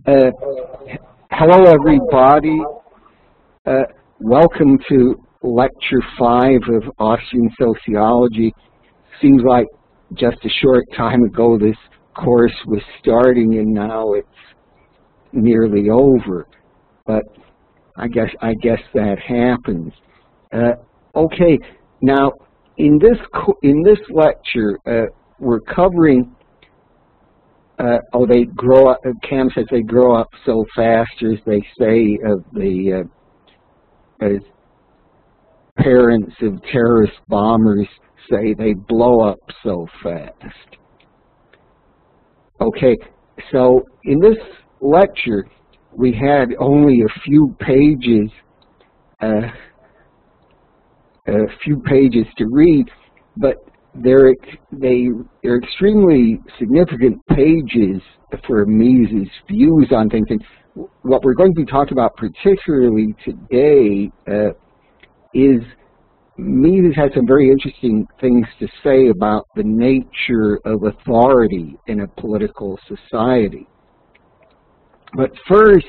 Uh, Hello, everybody. Welcome to Lecture 5 of Austrian Sociology. Seems like just a short time ago this course was starting, and now it's nearly over. But I guess that happens. Okay, now in this lecture, we're covering. They grow up. Cam says they grow up so fast, as they say of the as parents of terrorist bombers say they blow up so fast. Okay, so in this lecture we had only a few pages to read, but they're extremely significant pages for Mises' views on things. And what we're going to be talking about particularly today is Mises has some very interesting things to say about the nature of authority in a political society. But first,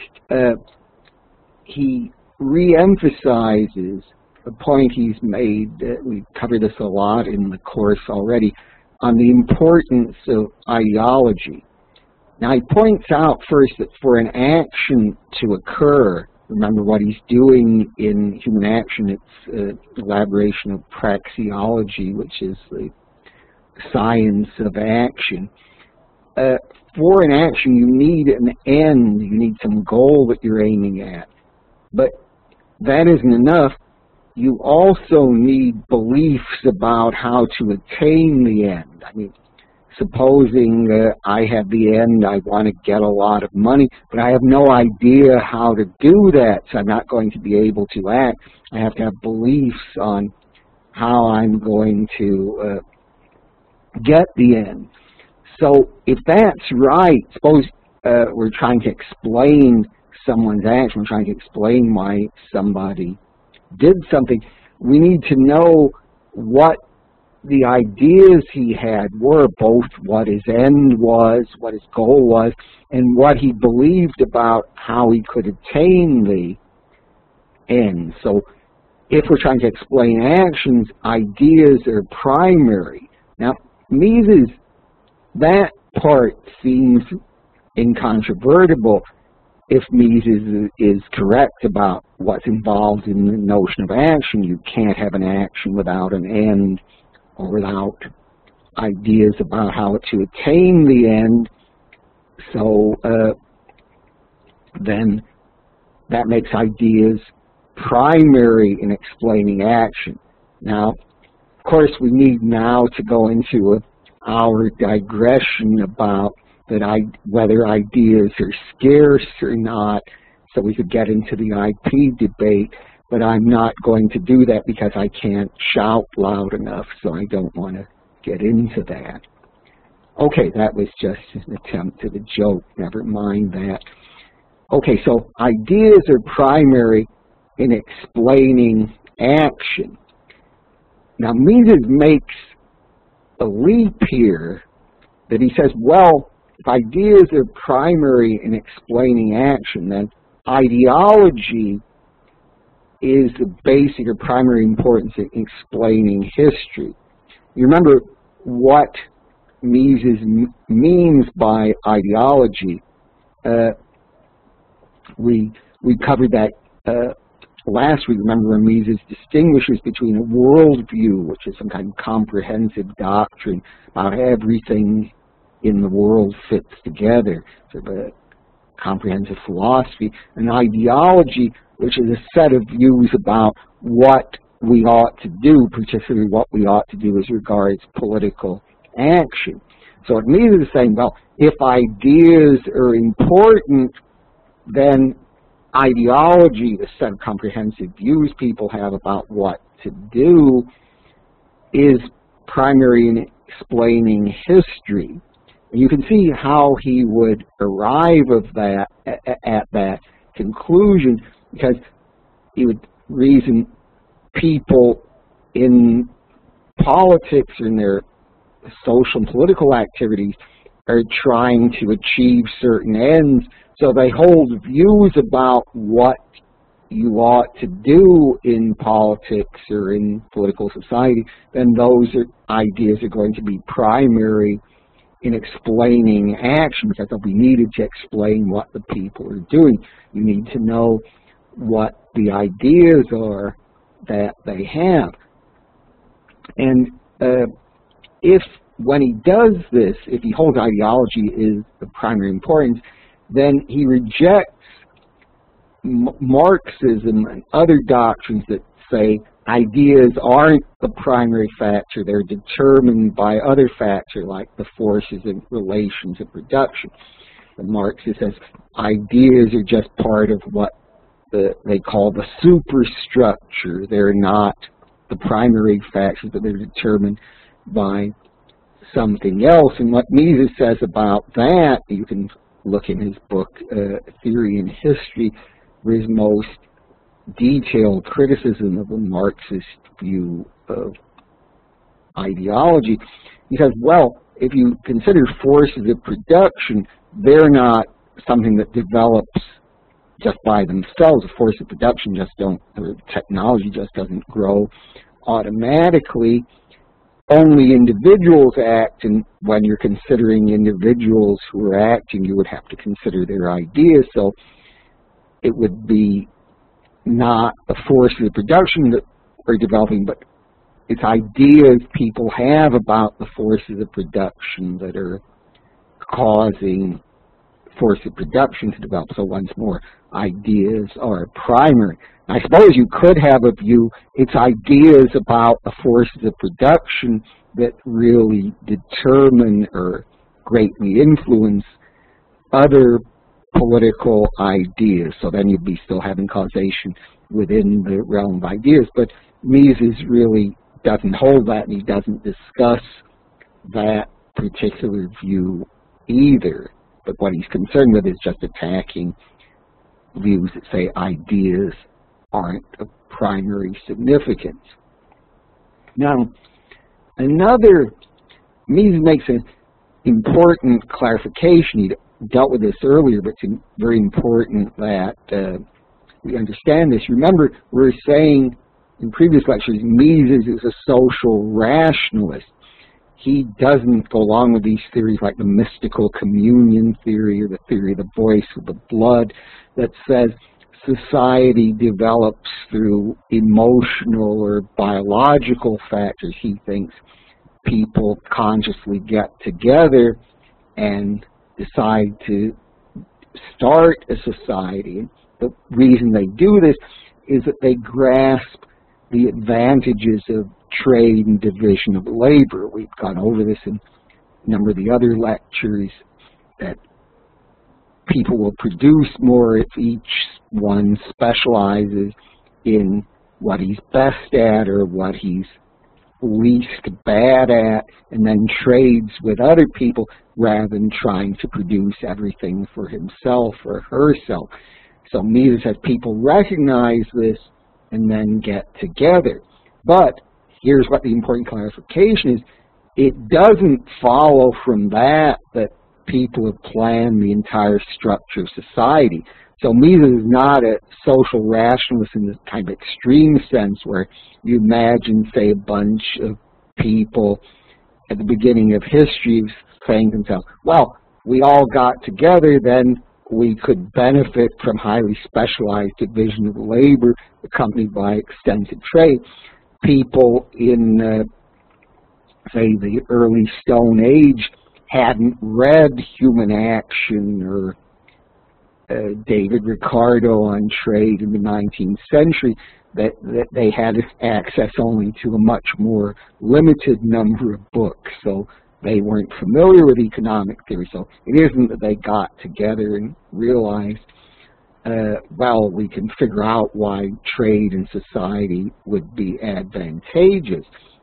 he re-emphasizes the point he's made, we covered this a lot in the course already, on the importance of ideology. Now he points out first that for an action to occur, remember what he's doing in human action, it's elaboration of praxeology, which is the science of action. For an action you need an end, you need some goal that you're aiming at. But that isn't enough. You also need beliefs about how to attain the end. I mean, supposing I have the end, I want to get a lot of money, but I have no idea how to do that, so I'm not going to be able to act. I have to have beliefs on how I'm going to get the end. So if that's right, suppose we're trying to explain someone's action, we're trying to explain why somebody did something, we need to know what the ideas he had were, both what his end was, what his goal was, and what he believed about how he could attain the end. So if we're trying to explain actions, ideas are primary. Now, Mises, that part seems incontrovertible. If Mises is correct about what's involved in the notion of action, you can't have an action without an end or without ideas about how to attain the end. So then that makes ideas primary in explaining action. Now, of course, we need now to go into our digression about whether ideas are scarce or not, so we could get into the IP debate, but I'm not going to do that because I can't shout loud enough, so I don't want to get into that. Okay, that was just an attempt at a joke, never mind that. Okay, so ideas are primary in explaining action. Now, Mises makes a leap here that he says, well, if ideas are primary in explaining action, then ideology is the basic or primary importance in explaining history. You remember what Mises means by ideology. We covered that last week. Remember when Mises distinguishes between a worldview, which is some kind of comprehensive doctrine about everything in the world fits together, sort of a comprehensive philosophy, an ideology, which is a set of views about what we ought to do, particularly what we ought to do as regards political action. So what Mises is saying, well, if ideas are important, then ideology, the set of comprehensive views people have about what to do, is primary in explaining history. You can see how he would arrive at that conclusion, because he would reason people in politics or in their social and political activities are trying to achieve certain ends, So they hold views about what you ought to do in politics or in political society, then those ideas are going to be primary in explaining action, because they'll be needed to explain what the people are doing. You need to know what the ideas are that they have. And if, when he does this, if he holds ideology is the primary importance, then he rejects Marxism and other doctrines that say ideas aren't the primary factor, they're determined by other factors like the forces and relations of production. The Marxist says ideas are just part of what they call the superstructure. They're not the primary factors, but they're determined by something else. And what Mises says about that, you can look in his book, Theory and History, for his most detailed criticism of the Marxist view of ideology. He says, well, if you consider forces of production, they're not something that develops just by themselves. A force of production just don't, or technology just doesn't grow automatically. Only individuals act, and when you're considering individuals who are acting, you would have to consider their ideas. So it would be not the forces of production that are developing, but it's ideas people have about the forces of production that are causing force of production to develop. So once more, ideas are primary. I suppose you could have a view, it's ideas about the forces of production that really determine or greatly influence other political ideas. So then you'd be still having causation within the realm of ideas. But Mises really doesn't hold that, and he doesn't discuss that particular view either. But what he's concerned with is just attacking views that say ideas aren't of primary significance. Now, Mises makes an important clarification. He dealt with this earlier, but it's very important that we understand this. Remember, we were saying in previous lectures, Mises is a social rationalist. He doesn't go along with these theories like the mystical communion theory or the theory of the voice of the blood that says society develops through emotional or biological factors. He thinks people consciously get together and decide to start a society. The reason they do this is that they grasp the advantages of trade and division of labor. We've gone over this in a number of the other lectures, that people will produce more if each one specializes in what he's best at or what he's least bad at, and then trades with other people rather than trying to produce everything for himself or herself. So Mises says people recognize this and then get together. But here's what the important clarification is. It doesn't follow from that that people have planned the entire structure of society. So Mises is not a social rationalist in this kind of extreme sense where you imagine, say, a bunch of people at the beginning of history saying to themselves, well, we all got together, then we could benefit from highly specialized division of labor accompanied by extensive trade. People in, say, the early Stone Age hadn't read Human Action or David Ricardo on trade in the 19th century, that they had access only to a much more limited number of books. So they weren't familiar with economic theory. So it isn't that they got together and realized, well, we can figure out why trade and society would be advantageous.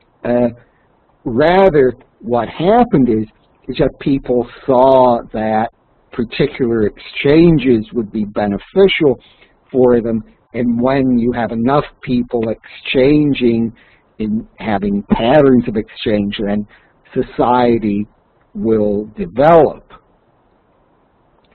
Rather, what happened is that people saw that particular exchanges would be beneficial for them, and when you have enough people exchanging and having patterns of exchange, then society will develop.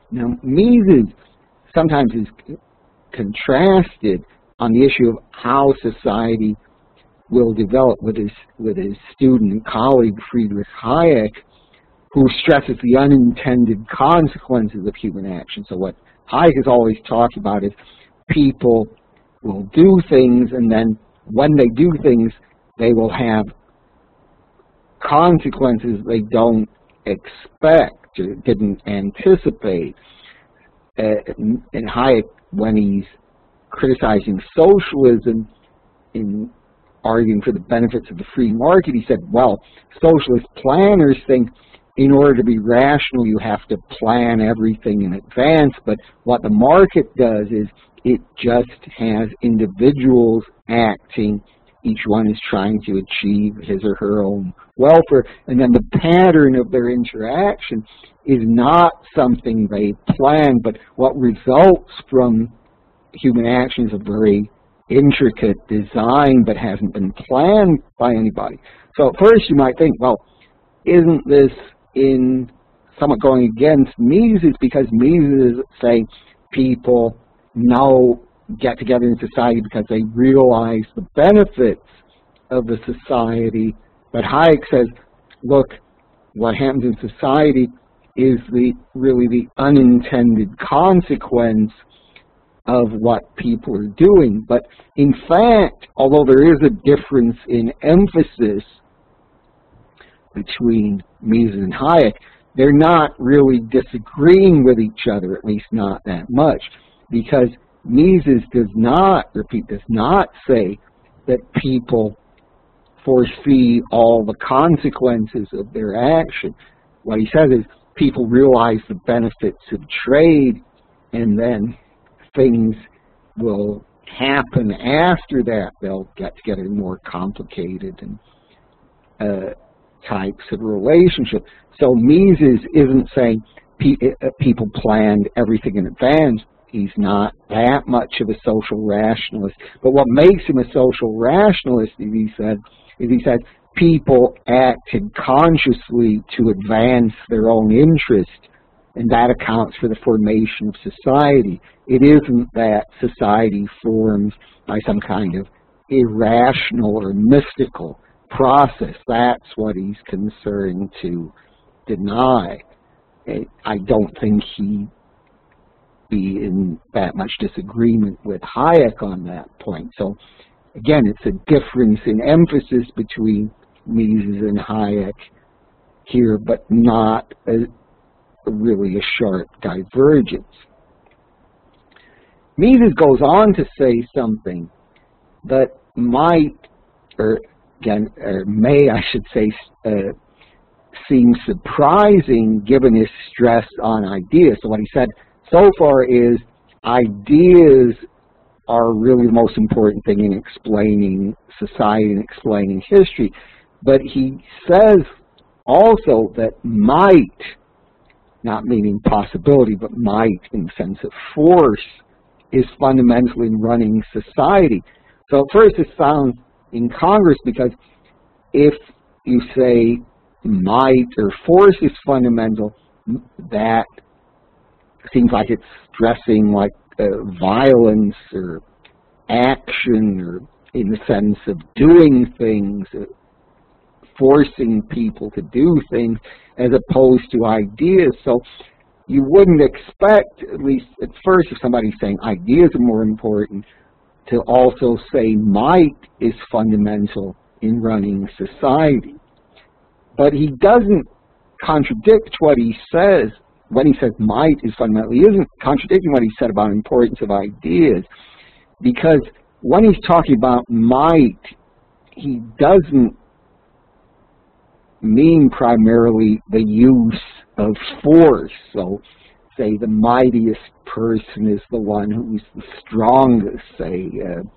Now, Mises sometimes is contrasted on the issue of how society will develop with his student and colleague Friedrich Hayek, who stresses the unintended consequences of human action. So what Hayek is always talking about is people will do things, and then when they do things, they will have consequences they don't expect or didn't anticipate. And Hayek, when he's criticizing socialism in arguing for the benefits of the free market, he said, well, socialist planners think in order to be rational you have to plan everything in advance, but what the market does is it just has individuals acting. Each one is trying to achieve his or her own welfare, and then the pattern of their interaction is not something they plan, but what results from human action is a very intricate design that hasn't been planned by anybody. So at first you might think, well, isn't this in somewhat going against Mises, because Mises is saying people get together in society because they realize the benefits of the society. But Hayek says, look, what happens in society is really the unintended consequence of what people are doing. But in fact, although there is a difference in emphasis between Mises and Hayek, they're not really disagreeing with each other, at least not that much, because Mises does not say that people foresee all the consequences of their action. What he says is people realize the benefits of trade, and then things will happen after that. They'll get together in more complicated and types of relationship. So Mises isn't saying people planned everything in advance. He's not that much of a social rationalist. But what makes him a social rationalist, as he said, is he said people acted consciously to advance their own interest, and that accounts for the formation of society. It isn't that society forms by some kind of irrational or mystical process. That's what he's concerned to deny. I don't think he'd be in that much disagreement with Hayek on that point. So again, it's a difference in emphasis between Mises and Hayek here, but not really a sharp divergence. Mises goes on to say something that might, or may, I should say, seem surprising given his stress on ideas. So what he said so far is ideas are really the most important thing in explaining society and explaining history. But he says also that might, not meaning possibility, but might in the sense of force, is fundamental in running society. So at first it sounds incongruous, because if you say might or force is fundamental, that seems like it's stressing like violence or action, or in the sense of doing things, forcing people to do things, as opposed to ideas. So you wouldn't expect, at least at first, if somebody's saying ideas are more important, to also say might is fundamental in running society. But he doesn't contradict what he says when he says might is fundamental. He isn't contradicting what he said about importance of ideas, because when he's talking about might, he doesn't mean primarily the use of force. So, say the mightiest person is the one who's the strongest. Say,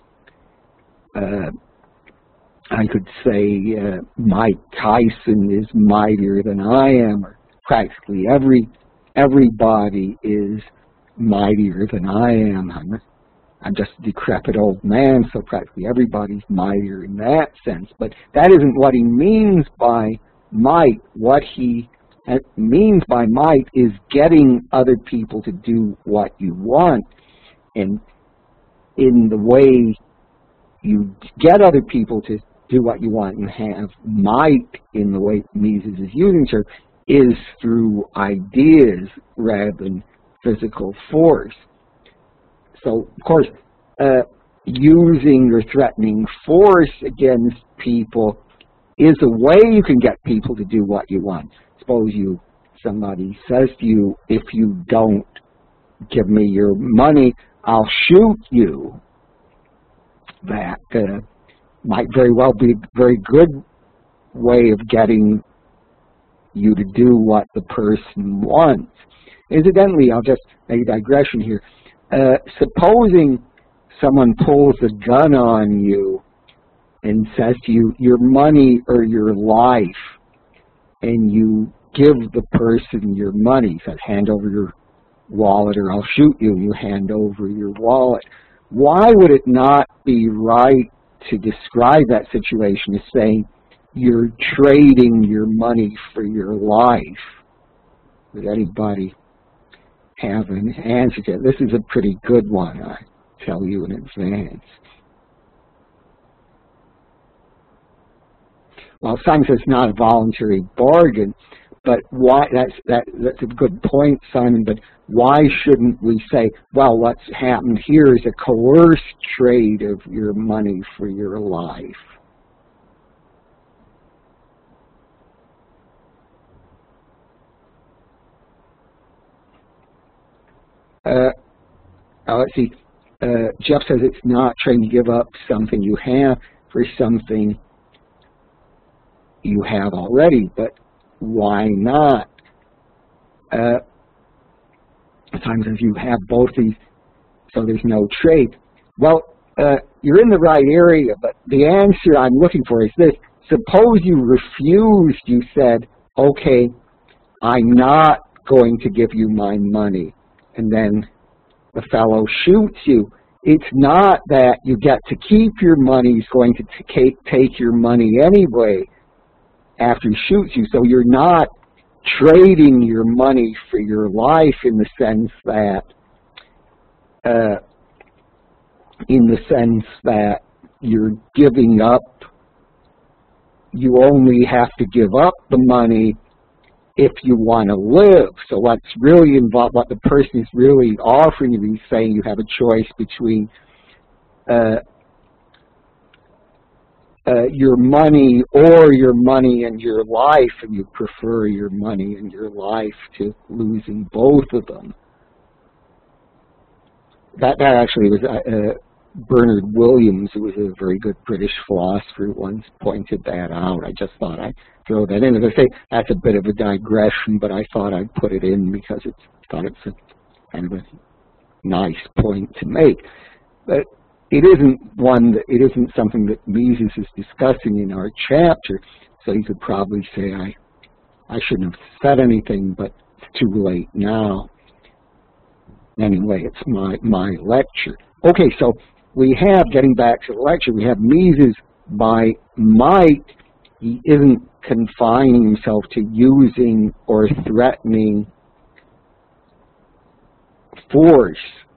I could say Mike Tyson is mightier than I am, or practically everybody is mightier than I am. I'm just a decrepit old man, so practically everybody's mightier in that sense. But that isn't what he means by might. What he It means by might is getting other people to do what you want. And in the way you get other people to do what you want and have might, in the way Mises is using it, is through ideas rather than physical force. So, of course, using or threatening force against people is a way you can get people to do what you want. Suppose somebody says to you, if you don't give me your money, I'll shoot you. That might very well be a very good way of getting you to do what the person wants. Incidentally, I'll just make a digression here. Supposing someone pulls a gun on you and says to you, your money or your life, and you give the person your money, says, hand over your wallet or I'll shoot you, and you hand over your wallet. Why would it not be right to describe that situation as saying, you're trading your money for your life? Would anybody have an answer to it? This is a pretty good one, I tell you in advance. Well, Simon says it's not a voluntary bargain, but why? That's a good point, Simon. But why shouldn't we say, well, what's happened here is a coerced trade of your money for your life? Let's see. Jeff says it's not trying to give up something you have for something you have already, but why not? Sometimes if you have both these, so there's no trade. Well, you're in the right area, but the answer I'm looking for is this. Suppose you refused, you said, okay, I'm not going to give you my money, and then the fellow shoots you. It's not that you get to keep your money, he's going to take your money anyway after he shoots you. So you're not trading your money for your life in the sense that you're giving up. You only have to give up the money if you want to live. So what's really involved, what the person is really offering you, he's saying you have a choice between your money or your money and your life, and you prefer your money and your life to losing both of them. That actually was Bernard Williams, who was a very good British philosopher, once pointed that out. I just thought I'd throw that in. As I say, that's a bit of a digression, but I thought I'd put it in because it's a kind of a nice point to make. But it isn't something that Mises is discussing in our chapter, so you could probably say I shouldn't have said anything, but it's too late now. Anyway, it's my lecture. Okay, so we have, getting back to the lecture, we have Mises by might. He isn't confining himself to using or threatening force.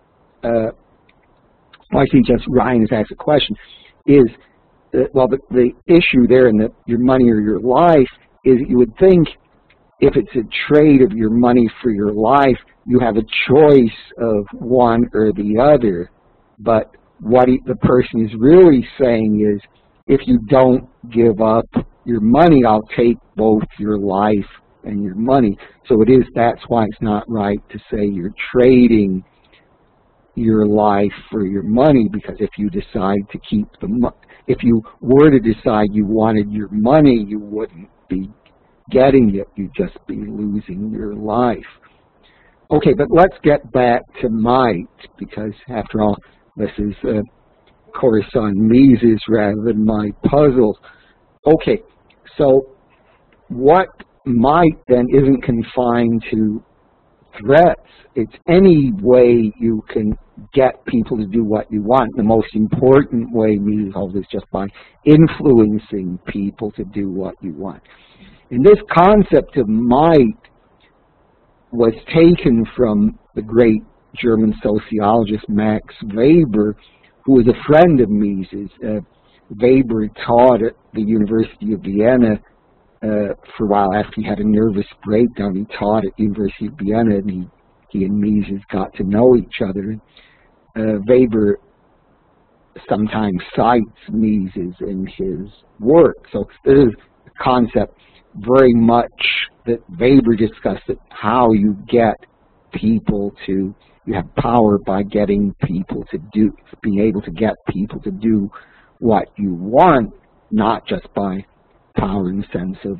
I see just Ryan has asked a question, is, well, the issue there in your money or your life is you would think if it's a trade of your money for your life, you have a choice of one or the other. But what the person is really saying is, if you don't give up your money, I'll take both your life and your money. So that's why it's not right to say you're trading your life for your money, because if you decide to keep if you were to decide you wanted your money, you wouldn't be getting it, you'd just be losing your life. Okay, but let's get back to might, because after all, this is a course on Mises rather than my puzzles. Okay, so what might then isn't confined to threats. It's any way you can get people to do what you want. The most important way Mises holds is just by influencing people to do what you want. And this concept of might was taken from the great German sociologist Max Weber, who was a friend of Mises. Weber taught at the University of Vienna for a while after he had a nervous breakdown. He taught at the University of Vienna, and he and Mises got to know each other. Weber sometimes cites Mises in his work. So this is a concept very much that Weber discussed, that how you get people to, you have power by getting people to do, being able to get people to do what you want, not just by power in the sense of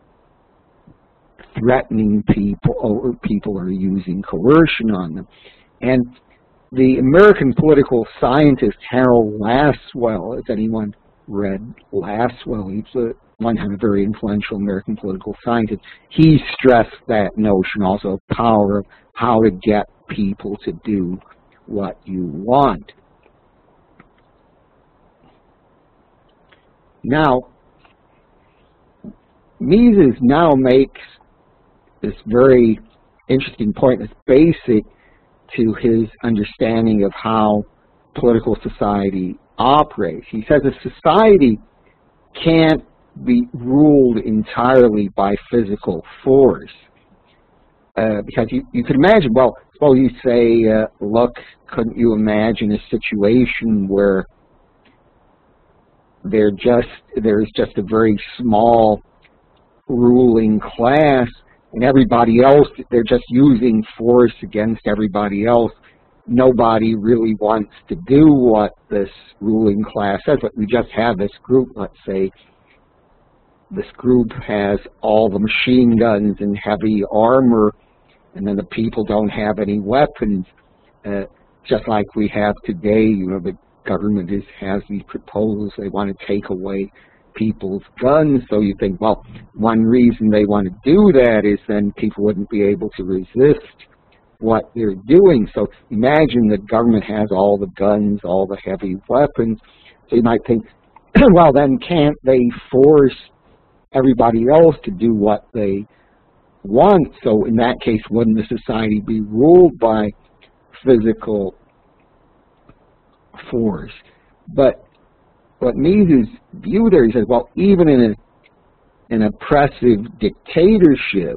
threatening people or people are using coercion on them. And the American political scientist Harold Lasswell, has anyone read Lasswell? He's one time a very influential American political scientist. He stressed that notion also of power, of how to get people to do what you want. Now, Mises now makes this very interesting point that's basic to his understanding of how political society operates. He says a society can't be ruled entirely by physical force. Because you could imagine, well, suppose you say, look, couldn't you imagine a situation where there's just a very small ruling class, and everybody else, they're just using force against everybody else. Nobody really wants to do what this ruling class says, but we just have this group, let's say, this group has all the machine guns and heavy armor, and then the people don't have any weapons. Just like we have today, you know, the government has these proposals, they want to take away people's guns, so you think, well, one reason they want to do that is then people wouldn't be able to resist what they're doing. So imagine the government has all the guns, all the heavy weapons, so you might think, well, then can't they force everybody else to do what they want? So in that case, wouldn't the society be ruled by physical force? But what Mises' view there, he says, well, even in an oppressive dictatorship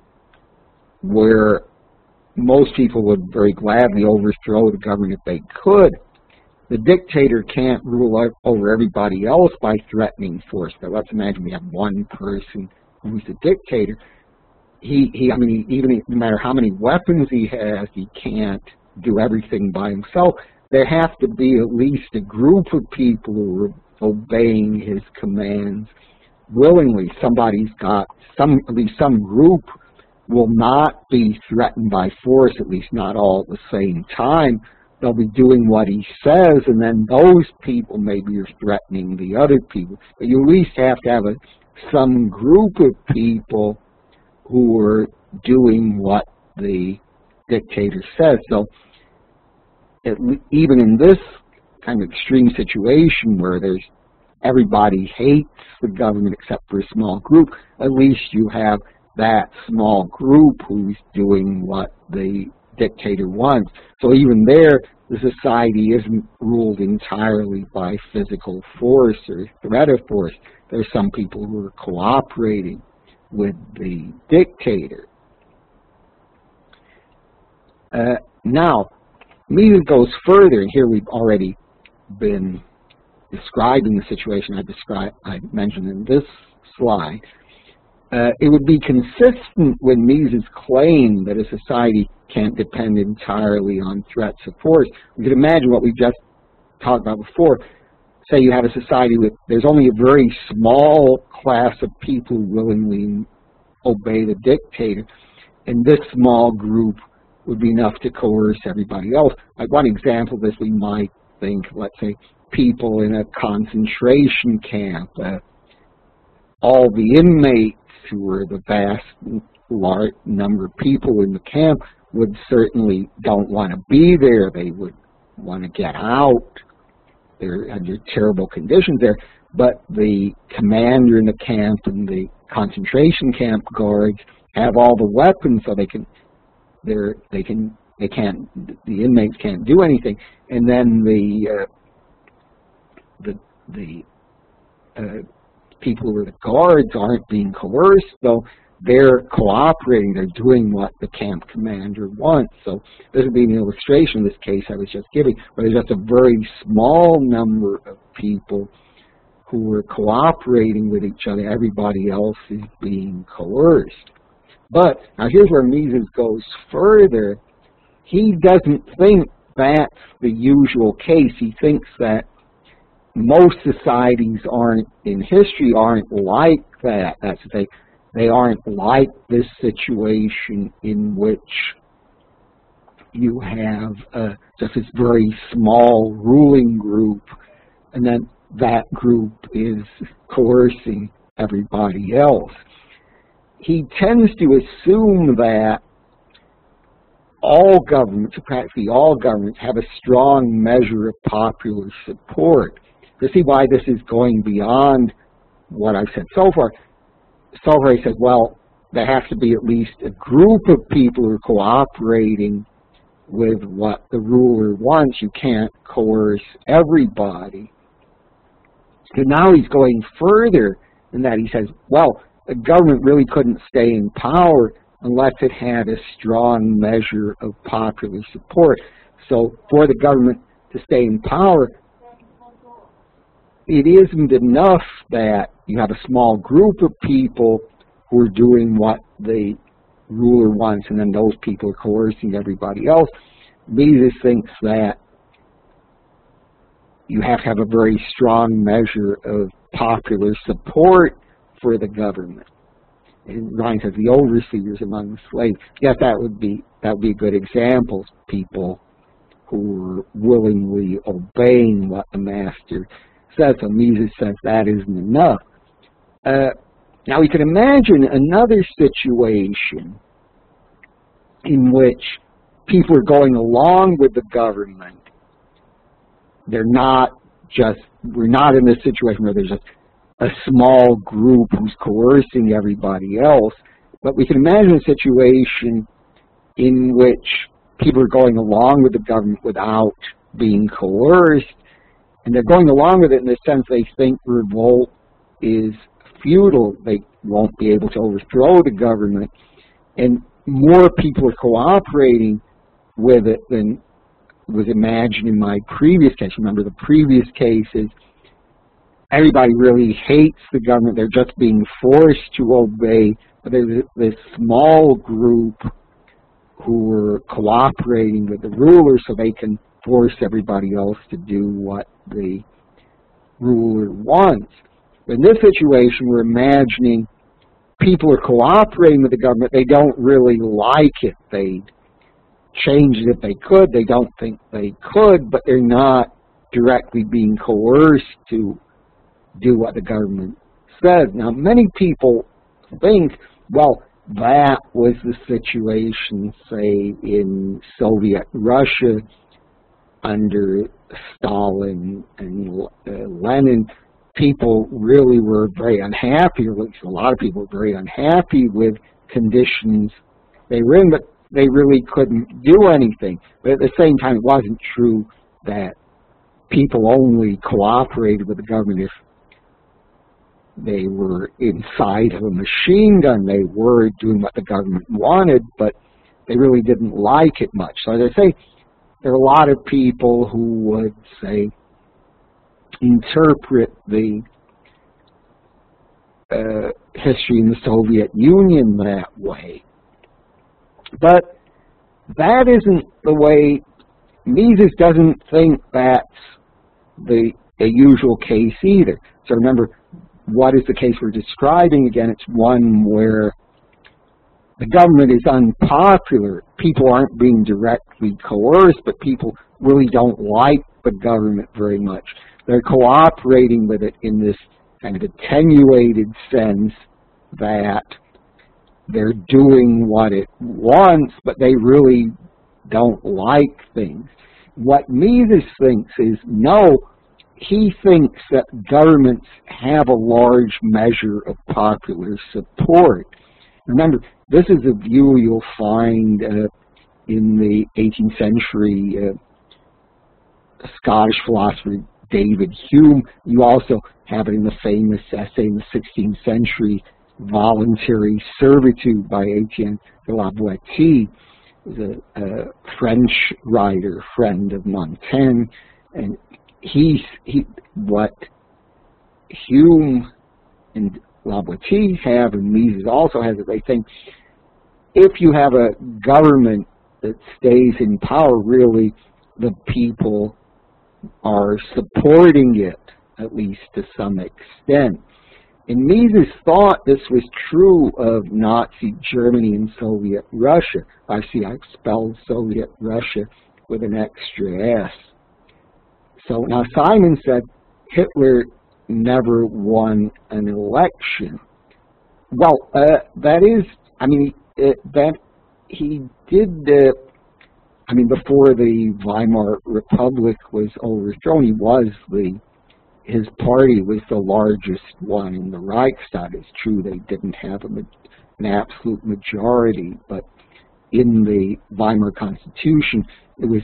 where most people would very gladly overthrow the government if they could, the dictator can't rule over everybody else by threatening force. But let's imagine we have one person who's a dictator. I mean, even no matter how many weapons he has, he can't do everything by himself. There have to be at least a group of people who are obeying his commands willingly. Somebody's got at least some group will not be threatened by force, at least not all at the same time. They'll be doing what he says, and then those people maybe are threatening the other people. But you at least have to have some group of people who are doing what the dictator says. So even in this kind of extreme situation where everybody hates the government except for a small group, at least you have that small group who's doing what the dictator wants. So even there, the society isn't ruled entirely by physical force or threat of force. There's some people who are cooperating with the dictator. Now, Mises goes further, and here we've already been describing the situation I mentioned in this slide. It would be consistent with Mises' claim that a society can't depend entirely on threats of force. We could imagine what we just talked about before. Say you have a society with, there's only a very small class of people who willingly obey the dictator, and this small group would be enough to coerce everybody else. Like one example of this, we might think, let's say, people in a concentration camp. All the inmates, who were the vast, large number of people in the camp, would certainly don't want to be there. They would want to get out. They're under terrible conditions there. But the commander in the camp and the concentration camp guards have all the weapons, so the inmates can't do anything, and then the people who are the guards aren't being coerced, so they're cooperating, they're doing what the camp commander wants. So this would be an illustration of this case I was just giving, where there's just a very small number of people who are cooperating with each other. Everybody else is being coerced. But now here's where Mises goes further. He doesn't think that's the usual case. He thinks that most societies in history aren't like that. That's to say, they aren't like this situation in which you have just this very small ruling group, and then that group is coercing everybody else. He tends to assume that all governments, or practically all governments, have a strong measure of popular support. To see why this is going beyond what I've said so far, he says, well, there has to be at least a group of people who are cooperating with what the ruler wants. You can't coerce everybody. So now he's going further than that. He says, well, a government really couldn't stay in power unless it had a strong measure of popular support. So for the government to stay in power, it isn't enough that you have a small group of people who are doing what the ruler wants, and then those people are coercing everybody else. Mises thinks that you have to have a very strong measure of popular support for the government. And Ryan says the overseers among the slaves. Yes, that would be a good example. People who are willingly obeying what the master says. So Mises says that isn't enough. Now we can imagine another situation in which people are going along with the government. We're not in this situation where there's a small group who's coercing everybody else, but we can imagine a situation in which people are going along with the government without being coerced, and they're going along with it in the sense they think revolt is futile. They won't be able to overthrow the government, and more people are cooperating with it than was imagined in my previous case. Remember, the previous case is everybody really hates the government. They're just being forced to obey, but there's this small group who are cooperating with the ruler so they can force everybody else to do what the ruler wants. In this situation, we're imagining people are cooperating with the government. They don't really like it. They'd change it if they could. They don't think they could, but they're not directly being coerced to do what the government says. Now, many people think, well, that was the situation, say, in Soviet Russia under Stalin and Lenin. People really were very unhappy, or at least a lot of people were very unhappy with conditions they were in, but they really couldn't do anything. But at the same time, it wasn't true that people only cooperated with the government if they were inside of a machine gun. They were doing what the government wanted, but they really didn't like it much. So as I say, there are a lot of people who would, say, interpret the history in the Soviet Union that way. But that isn't the way. Mises doesn't think that's a usual case either. So remember, what is the case we're describing? Again, it's one where the government is unpopular. People aren't being directly coerced, but people really don't like the government very much. They're cooperating with it in this kind of attenuated sense that they're doing what it wants, but they really don't like things. What Mises thinks is, no, he thinks that governments have a large measure of popular support. Remember, this is a view you'll find in the 18th century Scottish philosopher David Hume. You also have it in the famous essay in the 16th century, Voluntary Servitude by Etienne de la Boétie. He's a French writer, friend of Montaigne, and what Hume and La Boétie have, and Mises also has, it. They think if you have a government that stays in power, really the people are supporting it, at least to some extent. And Mises thought this was true of Nazi Germany and Soviet Russia. I spelled Soviet Russia with an extra S. So now Simon said Hitler never won an election. Well, that is, I mean, that he did, I mean, before the Weimar Republic was overthrown, his party was the largest one in the Reichstag. It's true they didn't have an absolute majority, but in the Weimar Constitution, it was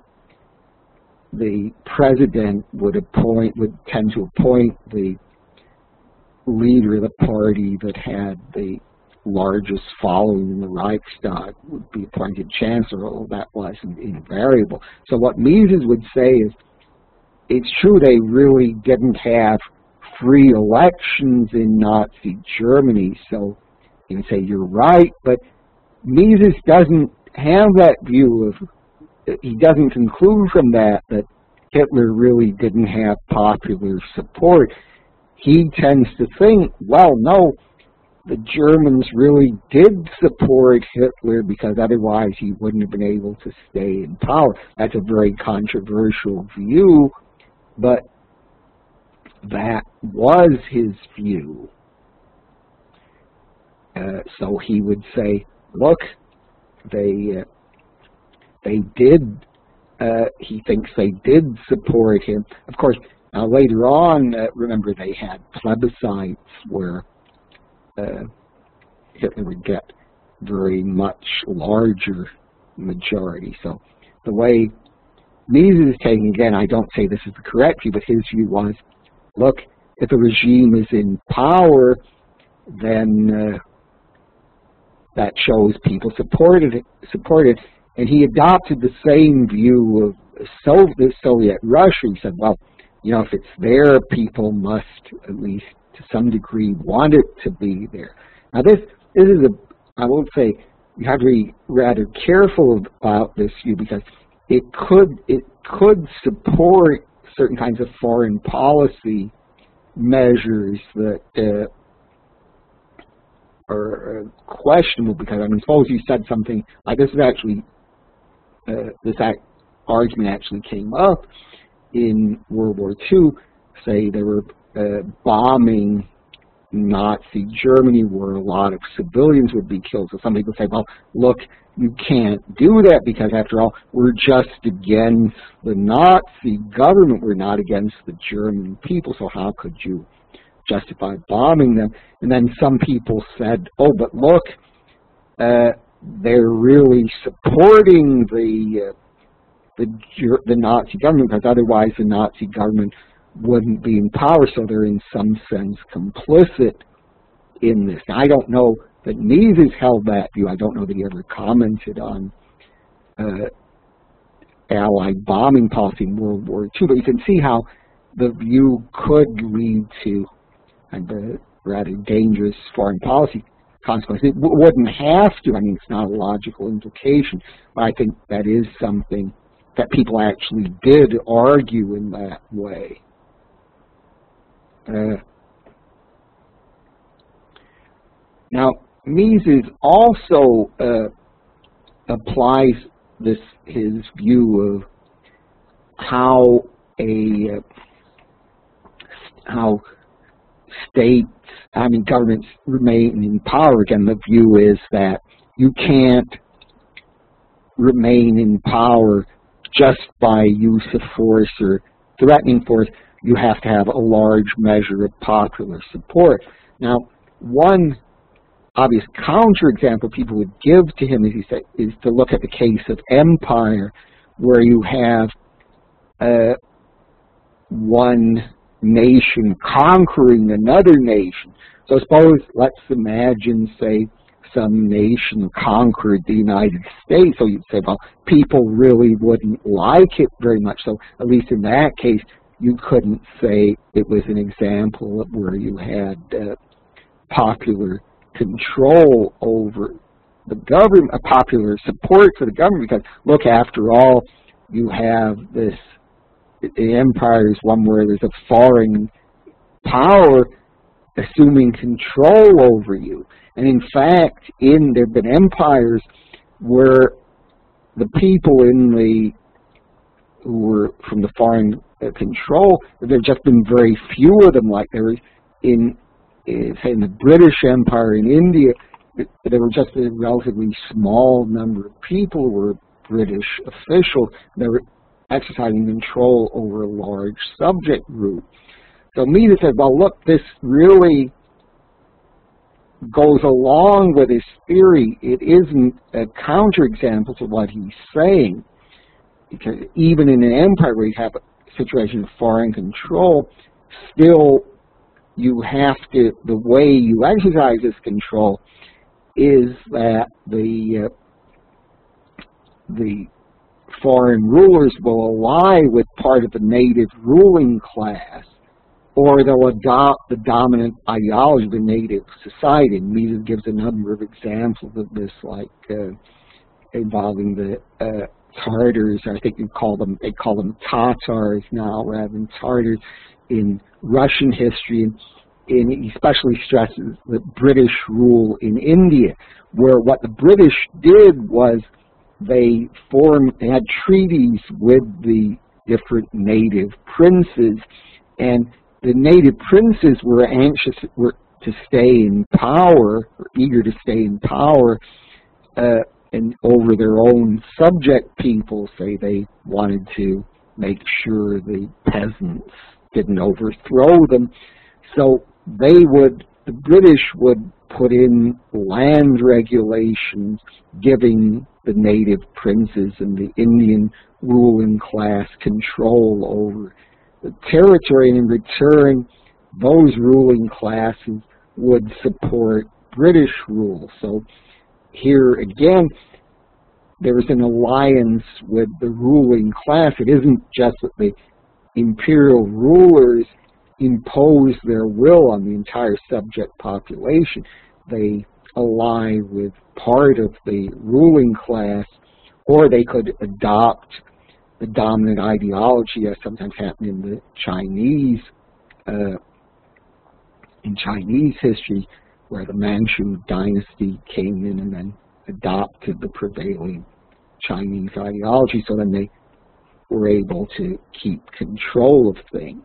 the president would tend to appoint the leader of the party that had the largest following in the Reichstag would be appointed chancellor, although that wasn't invariable. So what Mises would say is, it's true they really didn't have free elections in Nazi Germany, so you can say you're right, but Mises doesn't have that view of, he doesn't conclude from that Hitler really didn't have popular support. He tends to think, well, no, the Germans really did support Hitler because otherwise he wouldn't have been able to stay in power. That's a very controversial view, but that was his view. So he would say, look, they did, he thinks they did support him. Of course, later on, remember they had plebiscites where Hitler would get very much larger majority. So the way Mises is taking, again, I don't say this is the correct view, but his view was, look, if a regime is in power, then that shows people supported it. And he adopted the same view of the Soviet Russia. He said, well, you know, if it's there, people must, at least to some degree, want it to be there. Now this is I will say, you have to be rather careful about this view because it could support certain kinds of foreign policy measures that are questionable, because I mean, suppose you said something like this is actually this argument actually came up in World War II. Say they were bombing Nazi Germany where a lot of civilians would be killed. So some people say, well, look, you can't do that because after all, we're just against the Nazi government. We're not against the German people, so how could you justify bombing them? And then some people said, oh, but look, they're really supporting the Nazi government because otherwise the Nazi government wouldn't be in power, so they're in some sense complicit in this. Now, I don't know that Mises held that view. I don't know that he ever commented on Allied bombing policy in World War II, but you can see how the view could lead to a rather dangerous foreign policy consequences. It wouldn't have to. I mean, it's not a logical implication, but I think that is something that people actually did argue in that way. Now, Mises also applies his view of how governments remain in power. Again, the view is that you can't remain in power just by use of force or threatening force. you have to have a large measure of popular support. Now, one obvious counterexample people would give to him, as he said, is to look at the case of empire, where you have one nation conquering another nation. So suppose, let's imagine, say, some nation conquered the United States. So you'd say, well, people really wouldn't like it very much. So at least in that case, you couldn't say it was an example of where you had popular control over the government, popular support for the government, because look, after all, you have this, the empire is one where there's a foreign power assuming control over you. And in fact, there have been empires where the people who were from the foreign control, there have just been very few of them, like there was say in the British Empire in India, there were just a relatively small number of people who were British officials that were exercising control over a large subject group. So Mises said, well, look, this really goes along with his theory. It isn't a counterexample to what he's saying, because even in an empire where you have a situation of foreign control, still you have to, the way you exercise this control is that the foreign rulers will ally with part of the native ruling class, or they'll adopt the dominant ideology of the native society. And Mises gives a number of examples of this, like involving the Tartars. I think they call them Tatars now rather than Tartars in Russian history. And he especially stresses the British rule in India, where what the British did was they had treaties with the different native princes, and the native princes were anxious to stay in power, or eager to stay in power, and over their own subject people. Say they wanted to make sure the peasants didn't overthrow them. So the British would put in land regulations giving the native princes and the Indian ruling class control over the territory, and in return, those ruling classes would support British rule. So here again, there's an alliance with the ruling class. It isn't just that the imperial rulers impose their will on the entire subject population. They ally with part of the ruling class, or they could adopt the dominant ideology, as sometimes happened in the Chinese history, where the Manchu dynasty came in and then adopted the prevailing Chinese ideology, so then they were able to keep control of things.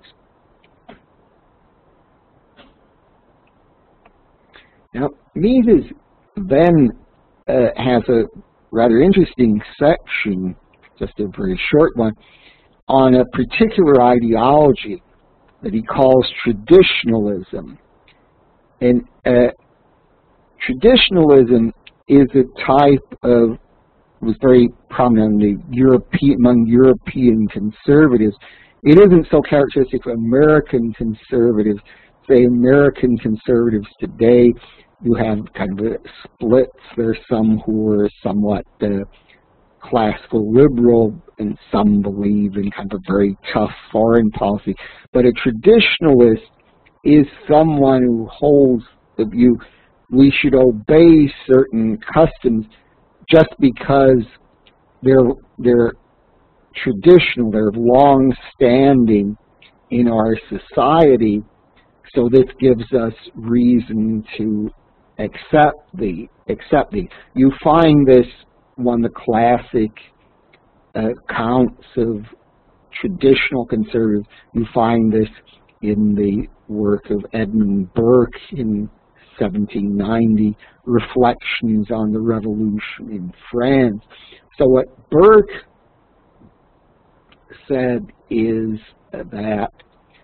Now, Mises then has a rather interesting section, just a very short one, on a particular ideology that he calls traditionalism. And traditionalism is a type of, was very prominent among European conservatives. It isn't so characteristic of American conservatives. Say American conservatives today, you have kind of a splits. There's some who are somewhat classical liberal, and some believe in kind of a very tough foreign policy. But a traditionalist is someone who holds the view we should obey certain customs just because they're traditional, they're long-standing in our society. So this gives us reason to accept these. You find this, one of the classic accounts of traditional conservatives. You find this in the work of Edmund Burke in 1790, Reflections on the Revolution in France. So what Burke said is that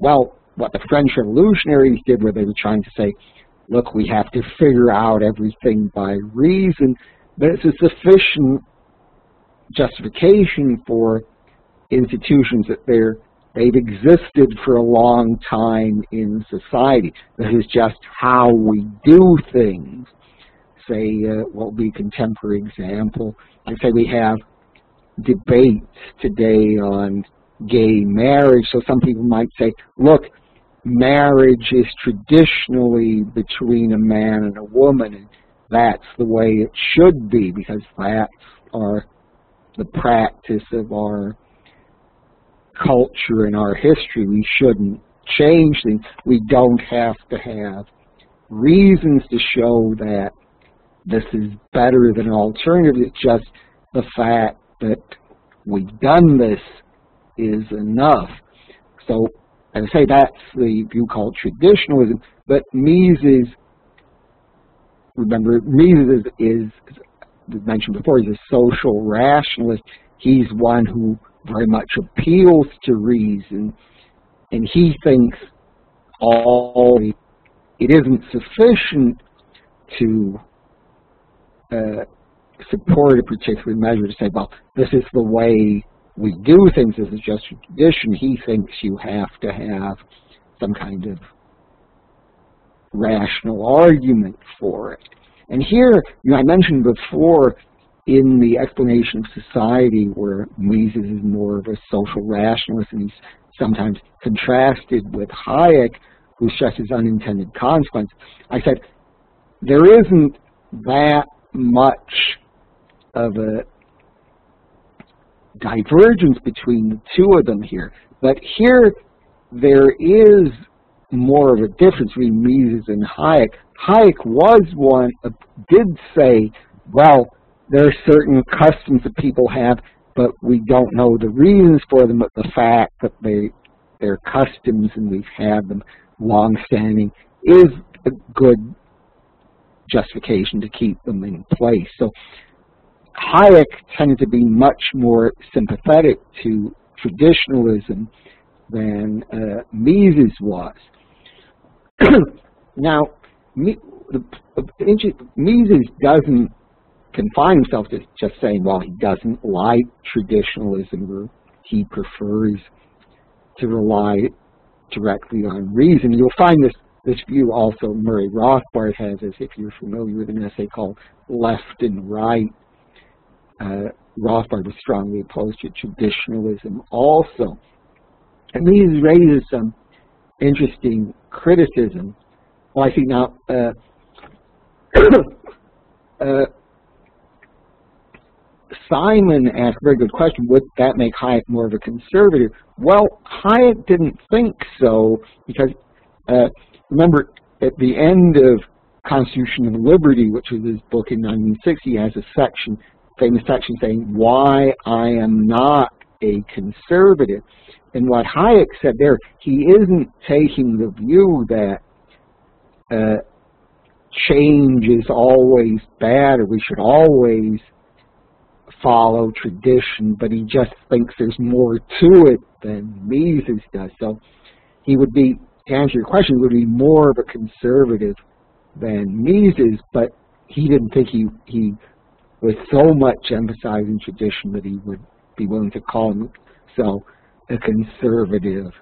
well, what the French revolutionaries did, where they were trying to say, look, we have to figure out everything by reason, but it's a sufficient justification for institutions that they've existed for a long time in society. This is just how we do things. Say, what would be a contemporary example? Like say we have debates today on gay marriage, so some people might say, look, marriage is traditionally between a man and a woman, and that's the way it should be, because that's the practice of our culture and our history. We shouldn't change things. We don't have to have reasons to show that this is better than an alternative. It's just the fact that we've done this is enough. So, as I say, that's the view called traditionalism, but Mises, remember, Mises is, as mentioned before, he's a social rationalist. He's one who very much appeals to reason, and he thinks it isn't sufficient to support a particular measure to say, well, this is the way we do things, this is just a tradition. He thinks you have to have some kind of rational argument for it. And here, I mentioned before, in the explanation of society, where Mises is more of a social rationalist, and he's sometimes contrasted with Hayek, who stresses unintended consequences, I said there isn't that much of a divergence between the two of them here. But here there is more of a difference between Mises and Hayek. Hayek did say, well, there are certain customs that people have, but we don't know the reasons for them, but the fact that they're customs and we've had them long-standing is a good justification to keep them in place. So Hayek tended to be much more sympathetic to traditionalism than Mises was. Now, Mises doesn't confine himself to just saying, well, he doesn't like traditionalism, or he prefers to rely directly on reason. You'll find this view also Murray Rothbard has, as if you're familiar with an essay called Left and Right. Rothbard was strongly opposed to traditionalism also. And Mises raises some interesting criticism. Well, I see now, Simon asked a very good question, would that make Hayek more of a conservative? Well, Hayek didn't think so, because remember, at the end of Constitution of Liberty, which was his book in 1960, he has a famous section saying, why I am not a conservative. And what Hayek said there, he isn't taking the view that change is always bad, or we should always follow tradition, but he just thinks there's more to it than Mises does. So he would be, to answer your question, would be more of a conservative than Mises, but he didn't think he was so much emphasizing tradition that he would be willing to call himself a conservative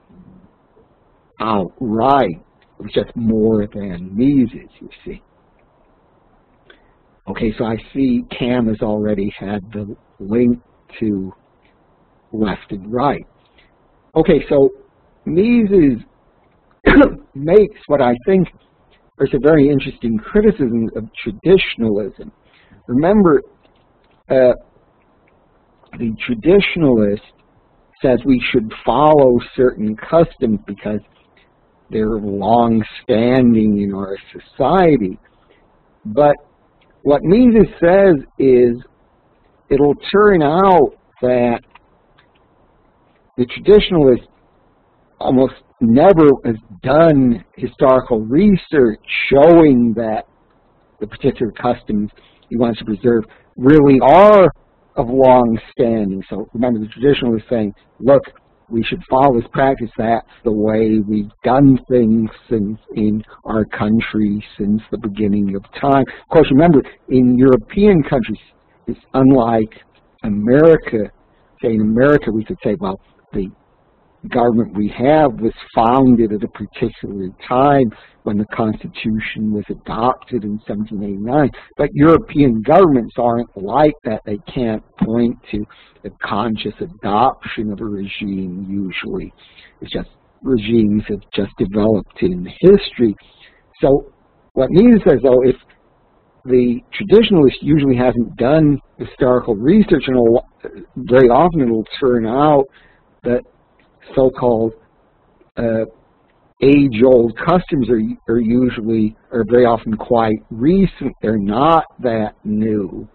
outright. It was just more than Mises, you see. Okay, so I see Cam has already had the link to Left and Right. Okay, so Mises makes what I think is a very interesting criticism of traditionalism. Remember, the traditionalist says we should follow certain customs because they're long-standing in our society. But what Mises says is it'll turn out that the traditionalist almost never has done historical research showing that the particular customs he wants to preserve really are of long standing. So remember, the traditionalist is saying, look, we should follow this practice. That's the way we've done things in our country since the beginning of time. Of course, remember, in European countries, it's unlike America. Say in America, we could say, well, the government we have was founded at a particular time when the Constitution was adopted in 1789. But European governments aren't like that. They can't point to a conscious adoption of a regime usually. It's just regimes have just developed in history. So what Mises says, though, if the traditionalist usually hasn't done historical research, and very often it'll turn out that so-called age-old customs are very often quite recent. They're not that new.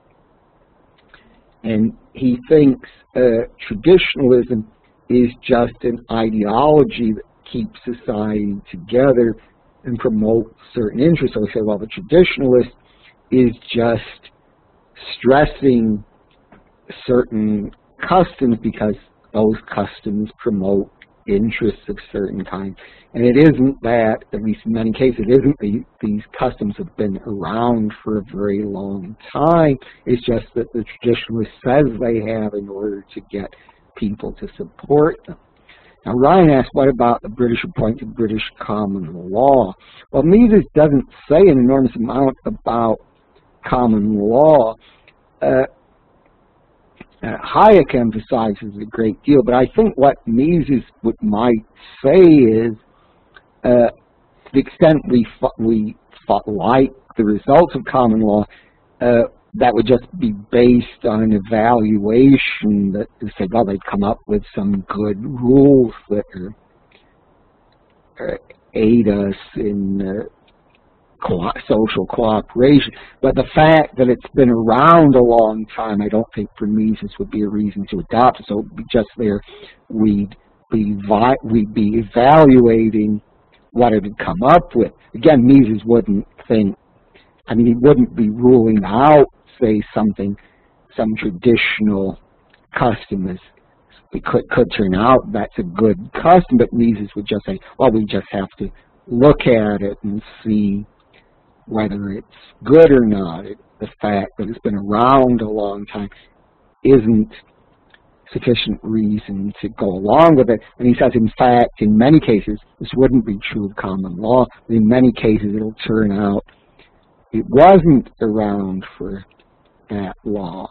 And he thinks traditionalism is just an ideology that keeps society together and promotes certain interests. So we say, well, the traditionalist is just stressing certain customs because those customs promote interests of certain kind. And it isn't that, at least in many cases, it isn't these customs have been around for a very long time. It's just that the traditionalist says they have in order to get people to support them. Now, Ryan asked, what about the British appointed British common law? Well, Mises doesn't say an enormous amount about common law. Hayek emphasizes a great deal, but I think what Mises might say is, to the extent we like the results of common law, that would just be based on an evaluation that would say, well, they've come up with some good rules that aid us in social cooperation. But the fact that it's been around a long time, I don't think for Mises would be a reason to adopt it. So it would be just there, we'd be evaluating what it had come up with. Again, Mises wouldn't think, I mean, he wouldn't be ruling out, say, some traditional custom as it could turn out that's a good custom, but Mises would just say, well, we just have to look at it and see whether it's good or not. The fact that it's been around a long time isn't sufficient reason to go along with it. And he says, in fact, in many cases, this wouldn't be true of common law, but in many cases it'll turn out it wasn't around for that long.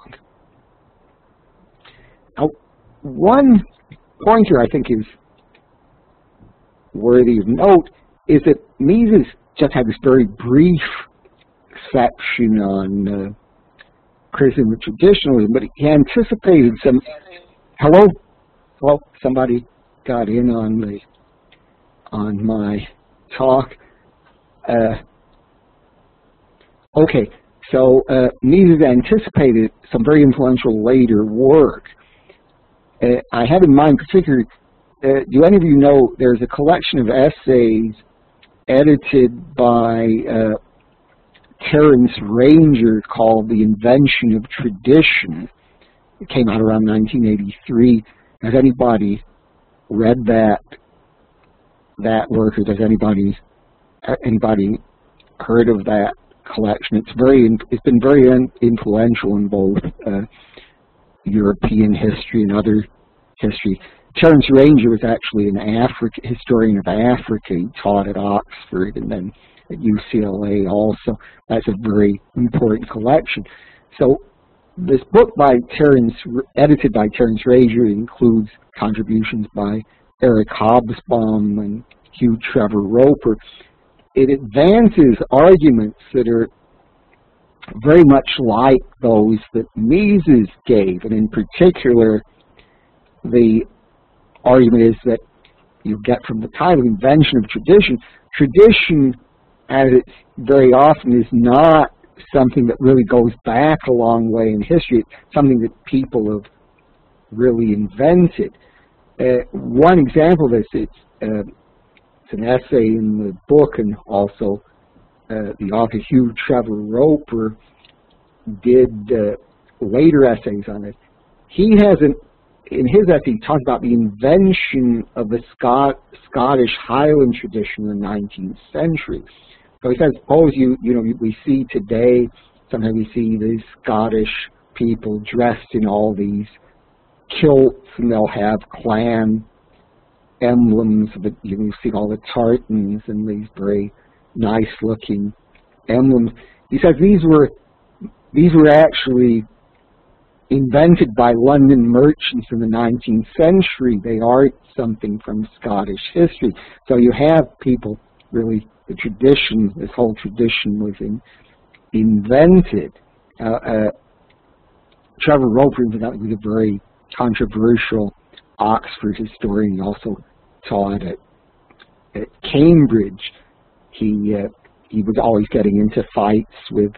Now, one point here I think is worthy of note is that Mises just had this very brief section on criticism of traditionalism, but he anticipated some. Hello, somebody got in on my talk. Okay, so Mises anticipated some very influential later work. I have in mind particularly, do any of you know there's a collection of essays edited by Terence Ranger called The Invention of Tradition. It came out around 1983. Has anybody read that work, or does anybody heard of that collection? It's been very influential in both European history and other history. Terence Ranger was actually an historian of Africa. He taught at Oxford and then at UCLA also. That's a very important collection. So this book edited by Terence Ranger, includes contributions by Eric Hobsbawm and Hugh Trevor Roper. It advances arguments that are very much like those that Mises gave, and in particular, the argument is that you get from the title, Invention of Tradition. Tradition, as it's very often, is not something that really goes back a long way in history. It's something that people have really invented. One example of this, it's an essay in the book, and also the author Hugh Trevor Roper did later essays on it. He has in his essay, he talks about the invention of the Scottish Highland tradition in the 19th century. So he says, suppose we see today, sometimes we see these Scottish people dressed in all these kilts, and they'll have clan emblems. You see all the tartans and these very nice-looking emblems. He says these were actually invented by London merchants in the 19th century. They aren't something from Scottish history. So you have people really, the tradition, this whole tradition was invented. Trevor Roper, incidentally, was a very controversial Oxford historian. He also taught at Cambridge. He was always getting into fights with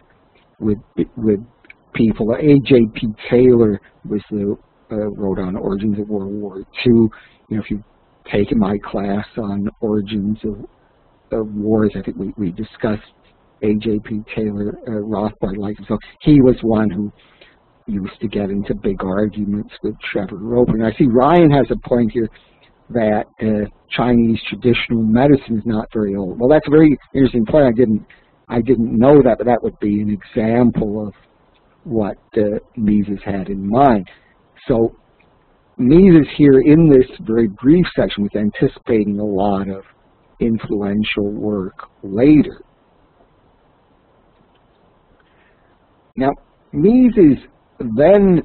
people. A.J.P. Taylor was wrote on origins of World War II. If you've taken my class on origins of wars, I think we discussed A.J.P. Taylor, Rothbard, like him. So he was one who used to get into big arguments with Trevor Roper. And I see Ryan has a point here that Chinese traditional medicine is not very old. Well, that's a very interesting point. I didn't know that, but that would be an example of what Mises had in mind. So Mises here in this very brief section was anticipating a lot of influential work later. Now, Mises then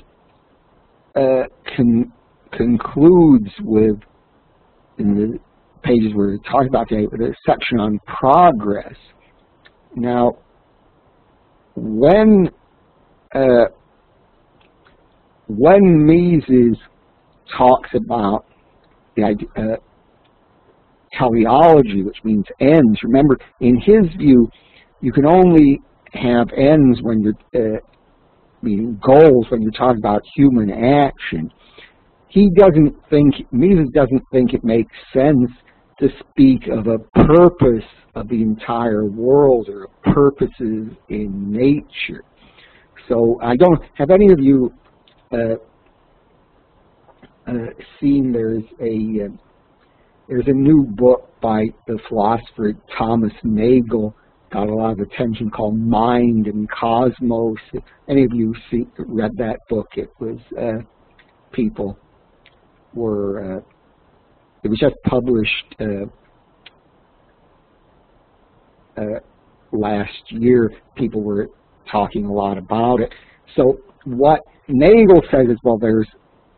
concludes with, in the pages we're talking about today, with a section on progress. Now, when Mises talks about the idea, teleology, which means ends, remember, in his view, you can only have ends when you're meaning goals when you're talking about human action. Mises doesn't think it makes sense to speak of a purpose of the entire world or purposes in nature. So I don't have any of you seen there's a new book by the philosopher Thomas Nagel, got a lot of attention, called Mind and Cosmos. If any of you read that book, it was people were it was just published last year. People were talking a lot about it. So what Nagel says is, well, there's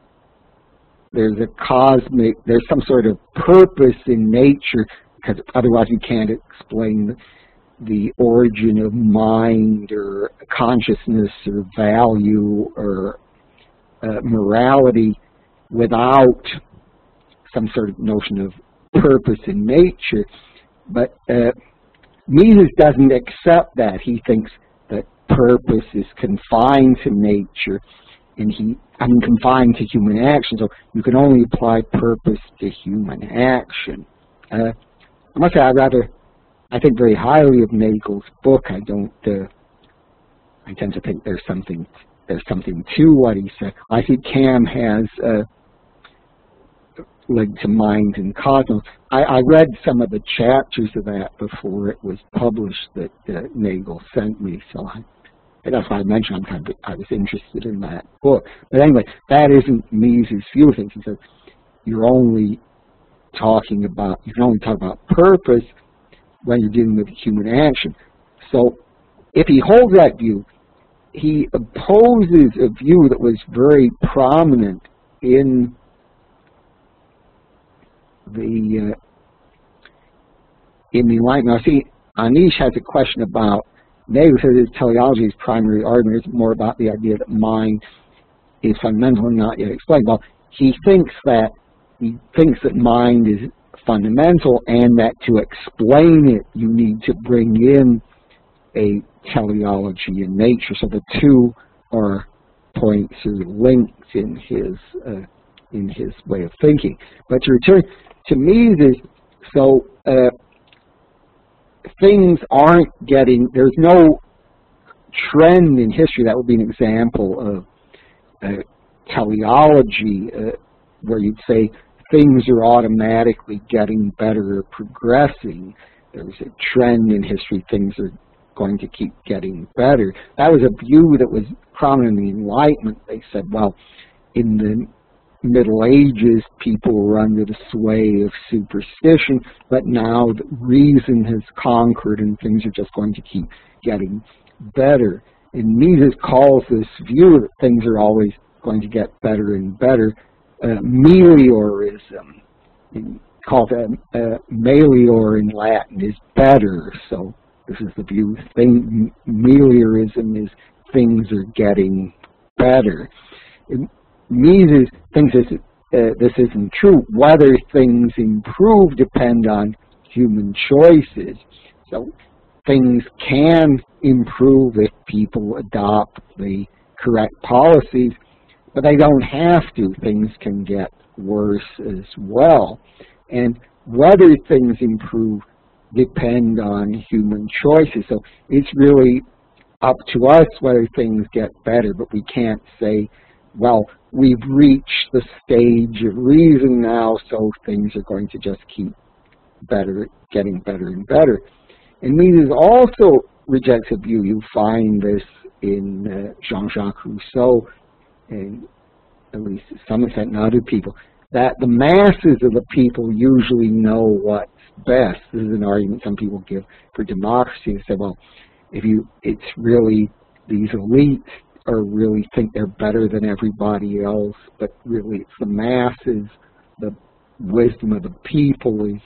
some sort of purpose in nature, because otherwise you can't explain the origin of mind or consciousness or value or morality without some sort of notion of purpose in nature. But Mises doesn't accept that. He thinks that purpose is confined to nature, and confined to human action, so you can only apply purpose to human action. I must say, I think very highly of Nagel's book. I tend to think there's something to what he said. I think Cam has linked to Mind and Cosmos. I read some of the chapters of that before it was published that Nagel sent me, so that's why I mentioned I was interested in that book. But anyway, that isn't Mises' view of things. He says you can only talk about purpose when you're dealing with human action. So if he holds that view, he opposes a view that was very prominent in the Enlightenment. Now, see, Anish has a question about, Nagel says his teleology's primary argument is more about the idea that mind is fundamental and not yet explained. Well, he thinks that mind is fundamental, and that to explain it, you need to bring in a teleology in nature. So the two are points or linked in his way of thinking. But to return to Mises, so things aren't getting, there's no trend in history that would be an example of teleology, where you'd say things are automatically getting better or progressing. There's a trend in history, things are going to keep getting better. That was a view that was prominent in the Enlightenment. They said, well, in the Middle Ages, people were under the sway of superstition, but now the reason has conquered and things are just going to keep getting better. And Mises calls this view that things are always going to get better and better meliorism. He calls that melior in Latin is better. So this is the view. Meliorism is things are getting better. Mises thinks this isn't true. Whether things improve depend on human choices. So things can improve if people adopt the correct policies, but they don't have to. Things can get worse as well. And whether things improve depend on human choices. So it's really up to us whether things get better, but we can't say, well, we've reached the stage of reason now, so things are going to just keep getting better and better. And Mises also rejects a view. You find this in Jean-Jacques Rousseau, and at least to some extent in other people, that the masses of the people usually know what's best. This is an argument some people give for democracy. They say, well, it's really these elites really think they're better than everybody else, but really it's the masses, the wisdom of the people is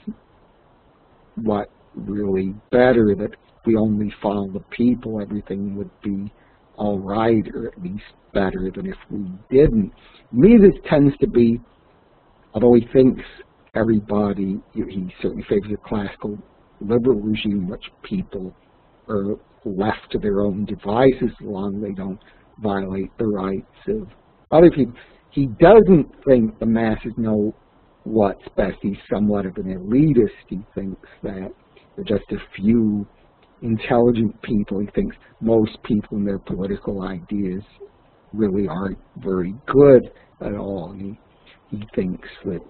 what really better, that if we only follow the people, everything would be all right, or at least better than if we didn't. Mises tends to be, although he thinks everybody, he certainly favors a classical liberal regime in which people are left to their own devices as long as they don't violate the rights of other people. He doesn't think the masses know what's best. He's somewhat of an elitist. He thinks that there are just a few intelligent people. He thinks most people and their political ideas really aren't very good at all. He thinks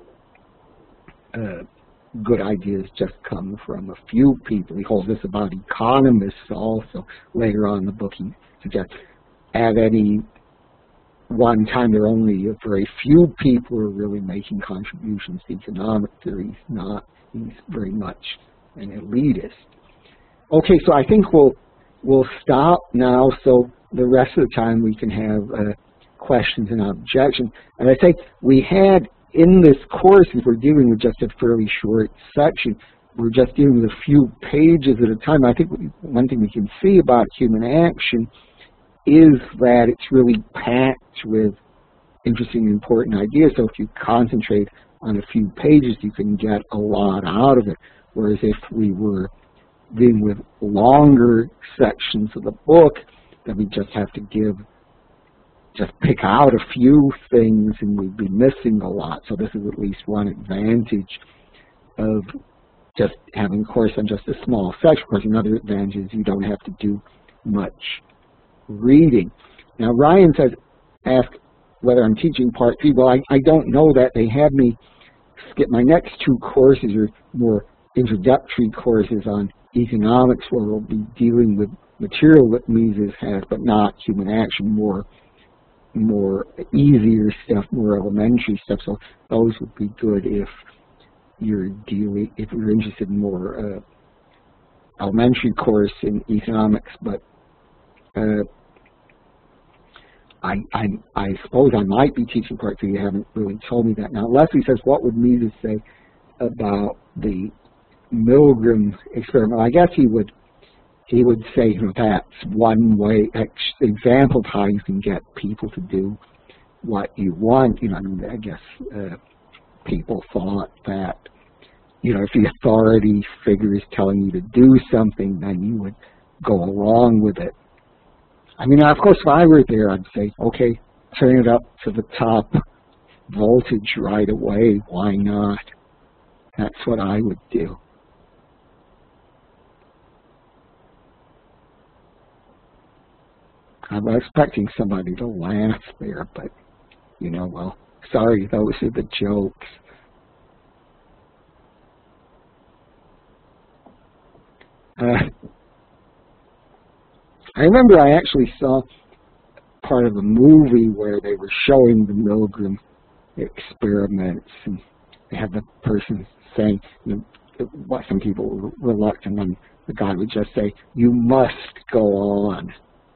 that good ideas just come from a few people. He holds this about economists also. Later on in the book, he suggests at any one time there are only a very few people who are really making contributions to economic theory. He's very much an elitist. Okay, so I think we'll stop now, so the rest of the time we can have questions and objections. And I think we had in this course, if we're dealing with just a fairly short section, we're just dealing with a few pages at a time. I think one thing we can see about human action is that it's really packed with interesting and important ideas. So if you concentrate on a few pages, you can get a lot out of it. Whereas if we were dealing with longer sections of the book, then we just have to pick out a few things and we'd be missing a lot. So this is at least one advantage of just having a course on just a small section. Of course, another advantage is you don't have to do much reading. Now, Ryan asked whether I'm teaching part 3. Well, I don't know that. They had me skip my next 2 courses, or more introductory courses on economics, where we'll be dealing with material that Mises has, but not human action, more easier stuff, more elementary stuff. So those would be good if you're interested in more elementary course in economics, but I suppose I might be teaching part 3. You haven't really told me that. Now, Leslie says, what would Mises say about the Milgram experiment? Well, I guess he would say, that's one way, example of how you can get people to do what you want. I guess people thought that, if the authority figure is telling you to do something, then you would go along with it. Of course, if I were there, I'd say, okay, turn it up to the top voltage right away. Why not? That's what I would do. I was expecting somebody to laugh there, but well, sorry, those are the jokes. I remember I actually saw part of a movie where they were showing the Milgram experiments, and they had the person saying, what some people were reluctant, and the guy would just say, "You must go on."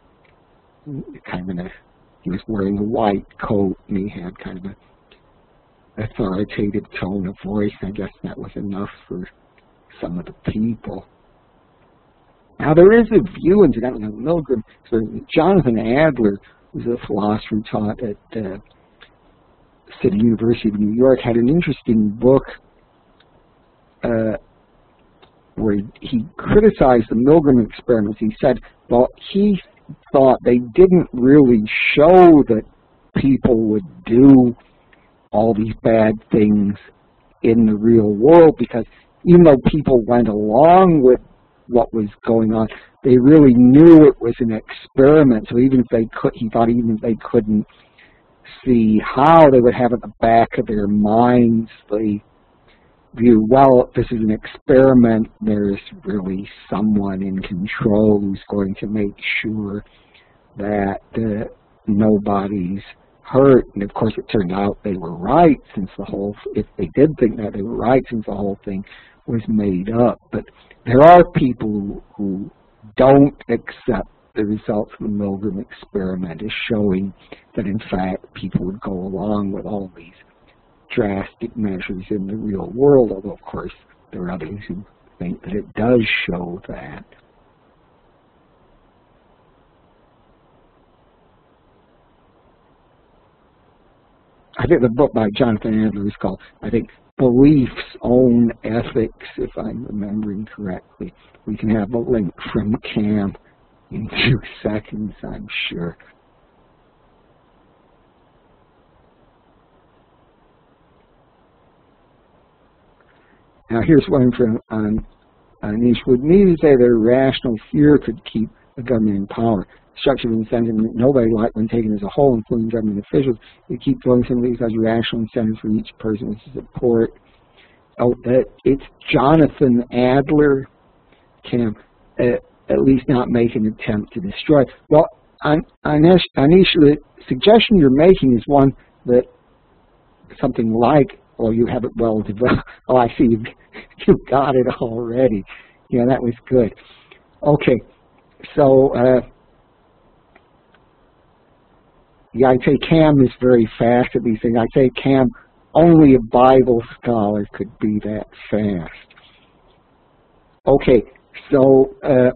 He was wearing a white coat, and he had kind of an authoritative tone of voice. I guess that was enough for some of the people. Now, there is a view, incidentally, of Milgram. So Jonathan Adler, who's a philosopher taught at City University of New York, had an interesting book where he criticized the Milgram experiments. He said, well, he thought they didn't really show that people would do all these bad things in the real world, because even though people went along with what was going on, they really knew it was an experiment. So even if they could, he thought even if they couldn't see how, they would have at the back of their minds the view, well, this is an experiment, there's really someone in control who's going to make sure that nobody's hurt. And of course it turned out they were right, since if they did think that, they were right, since the whole thing was made up. But there are people who don't accept the results of the Milgram experiment as showing that in fact people would go along with all these drastic measures in the real world, although of course there are others who think that it does show that. I think the book by Jonathan Adler is called, I think, Belief's Own Ethics, if I'm remembering correctly. We can have a link from Cam in 2 seconds, I'm sure. Now here's one from Anish. Would Mises say that irrational fear could keep the government in power? Structure of incentive that nobody liked when taken as a whole, including government officials. They keep throwing some of these as rational incentives for each person to support. Oh, it's Jonathan Adler. Can at least not make an attempt to destroy. Well, Anish, the suggestion you're making is one that something like, well, you have it well developed. Oh, I see, you got it already. Yeah, that was good. Okay, so yeah, I'd say Cam is very fast at these things. I'd say Cam, only a Bible scholar could be that fast. Okay, so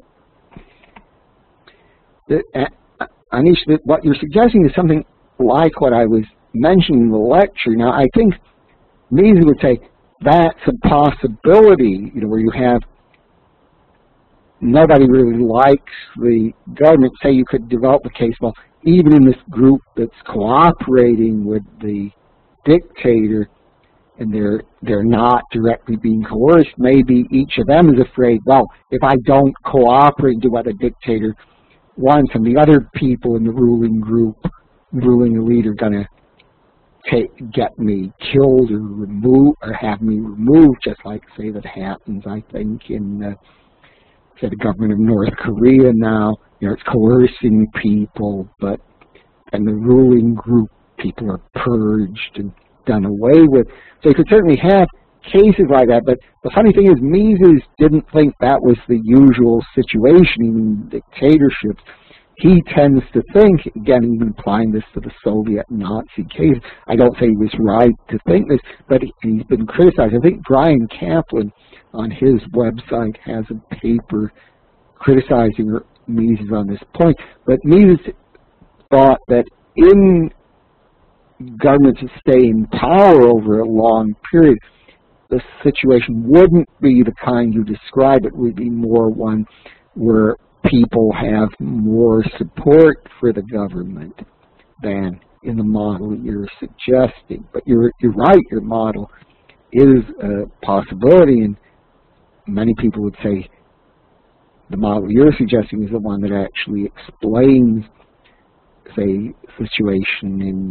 Anish, what you're suggesting is something like what I was mentioning in the lecture. Now, I think Mises would say that's a possibility, where you have nobody really likes the government. Say you could develop the case, well, even in this group that's cooperating with the dictator, and they're not directly being coerced, maybe each of them is afraid, well, if I don't cooperate and do what the dictator wants, and the other people in the ruling group, ruling elite, are going to get me killed or removed, or have me removed, just like, say, that happens, I think, in say the government of North Korea now. It's coercing people, but and the ruling group, people are purged and done away with. So you could certainly have cases like that, but the funny thing is Mises didn't think that was the usual situation in dictatorships. He tends to think, again, even applying this to the Soviet Nazi case, I don't say he was right to think this, but he's been criticized. I think Brian Kaplan on his website has a paper criticizing Mises on this point. But Mises thought that in governments to stay in power over a long period, the situation wouldn't be the kind you describe. It would be more one where people have more support for the government than in the model you're suggesting. But you're right, your model is a possibility, and many people would say the model you're suggesting is the one that actually explains, say, situation in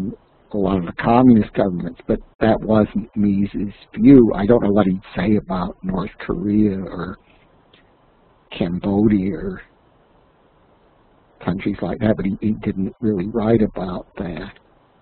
a lot of the communist governments, but that wasn't Mises' view. I don't know what he'd say about North Korea or Cambodia or countries like that, but he didn't really write about that.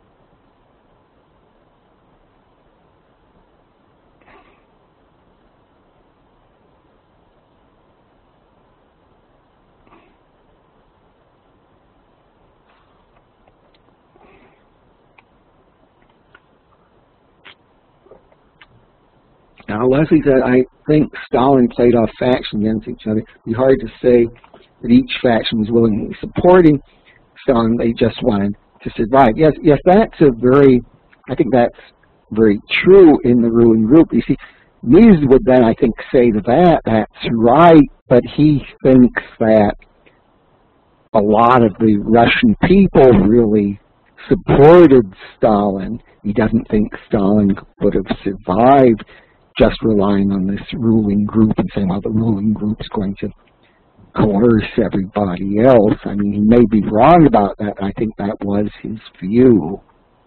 Now, Leslie said, I think Stalin played off factions against each other. It'd be hard to say that each faction was willingly supporting Stalin. They just wanted to survive. Yes, that's I think that's very true in the ruling group. You see, Mises would then, I think, say to that's right, but he thinks that a lot of the Russian people really supported Stalin. He doesn't think Stalin would have survived just relying on this ruling group and saying, well, the ruling group's going to coerce everybody else. I mean, he may be wrong about that. I think that was his view.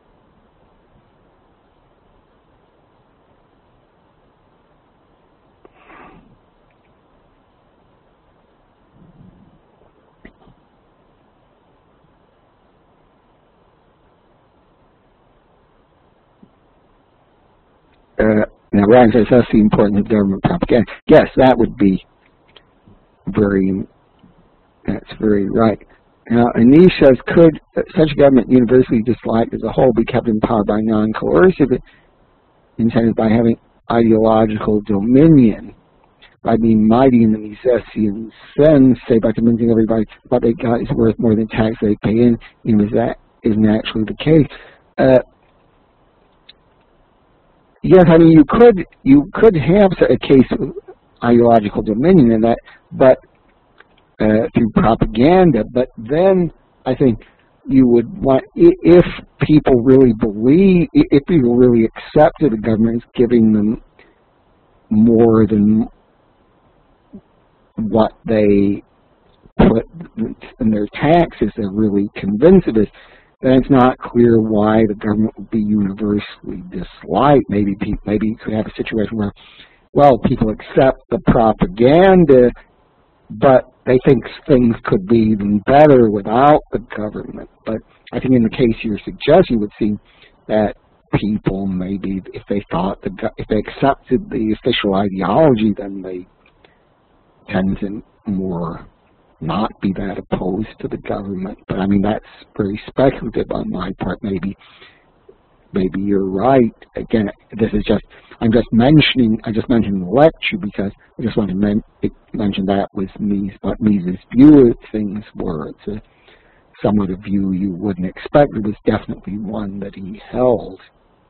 Now, Ryan says that's the importance of government propaganda. Yes, that would be that's very right. Now, Anish says, could such a government universally disliked as a whole be kept in power by non-coercive incentives by having ideological dominion, by being mighty in the Misesian sense, say by convincing everybody what they got is worth more than tax they pay in, even if that isn't actually the case? Yes, I mean, you could have a case of ideological dominion in that, but through propaganda. But then I think you would want, if people really accepted the government as giving them more than what they put in their taxes, they're really convinced of this, then it's not clear why the government would be universally disliked. Maybe you could have a situation where, well, people accept the propaganda, but they think things could be even better without the government. But I think in the case you're suggesting, you would see that people maybe, if they accepted the official ideology, then they tend to more not be that opposed to the government. But I mean, that's very speculative on my part. Maybe you're right. Again, I just mentioned the lecture because I just wanted to mention that was what Mises' view of things were. It's a somewhat a view you wouldn't expect. It was definitely one that he held.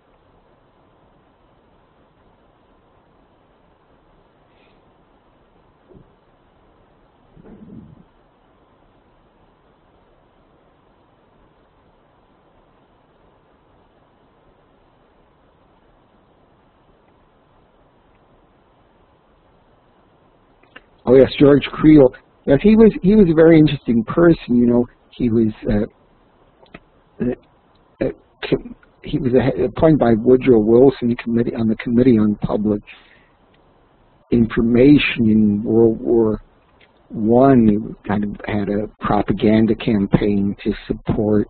Oh yes, George Creel. Yes, he was a very interesting person. You know, he was appointed by Woodrow Wilson on the Committee on Public Information in World War I. He kind of had a propaganda campaign to support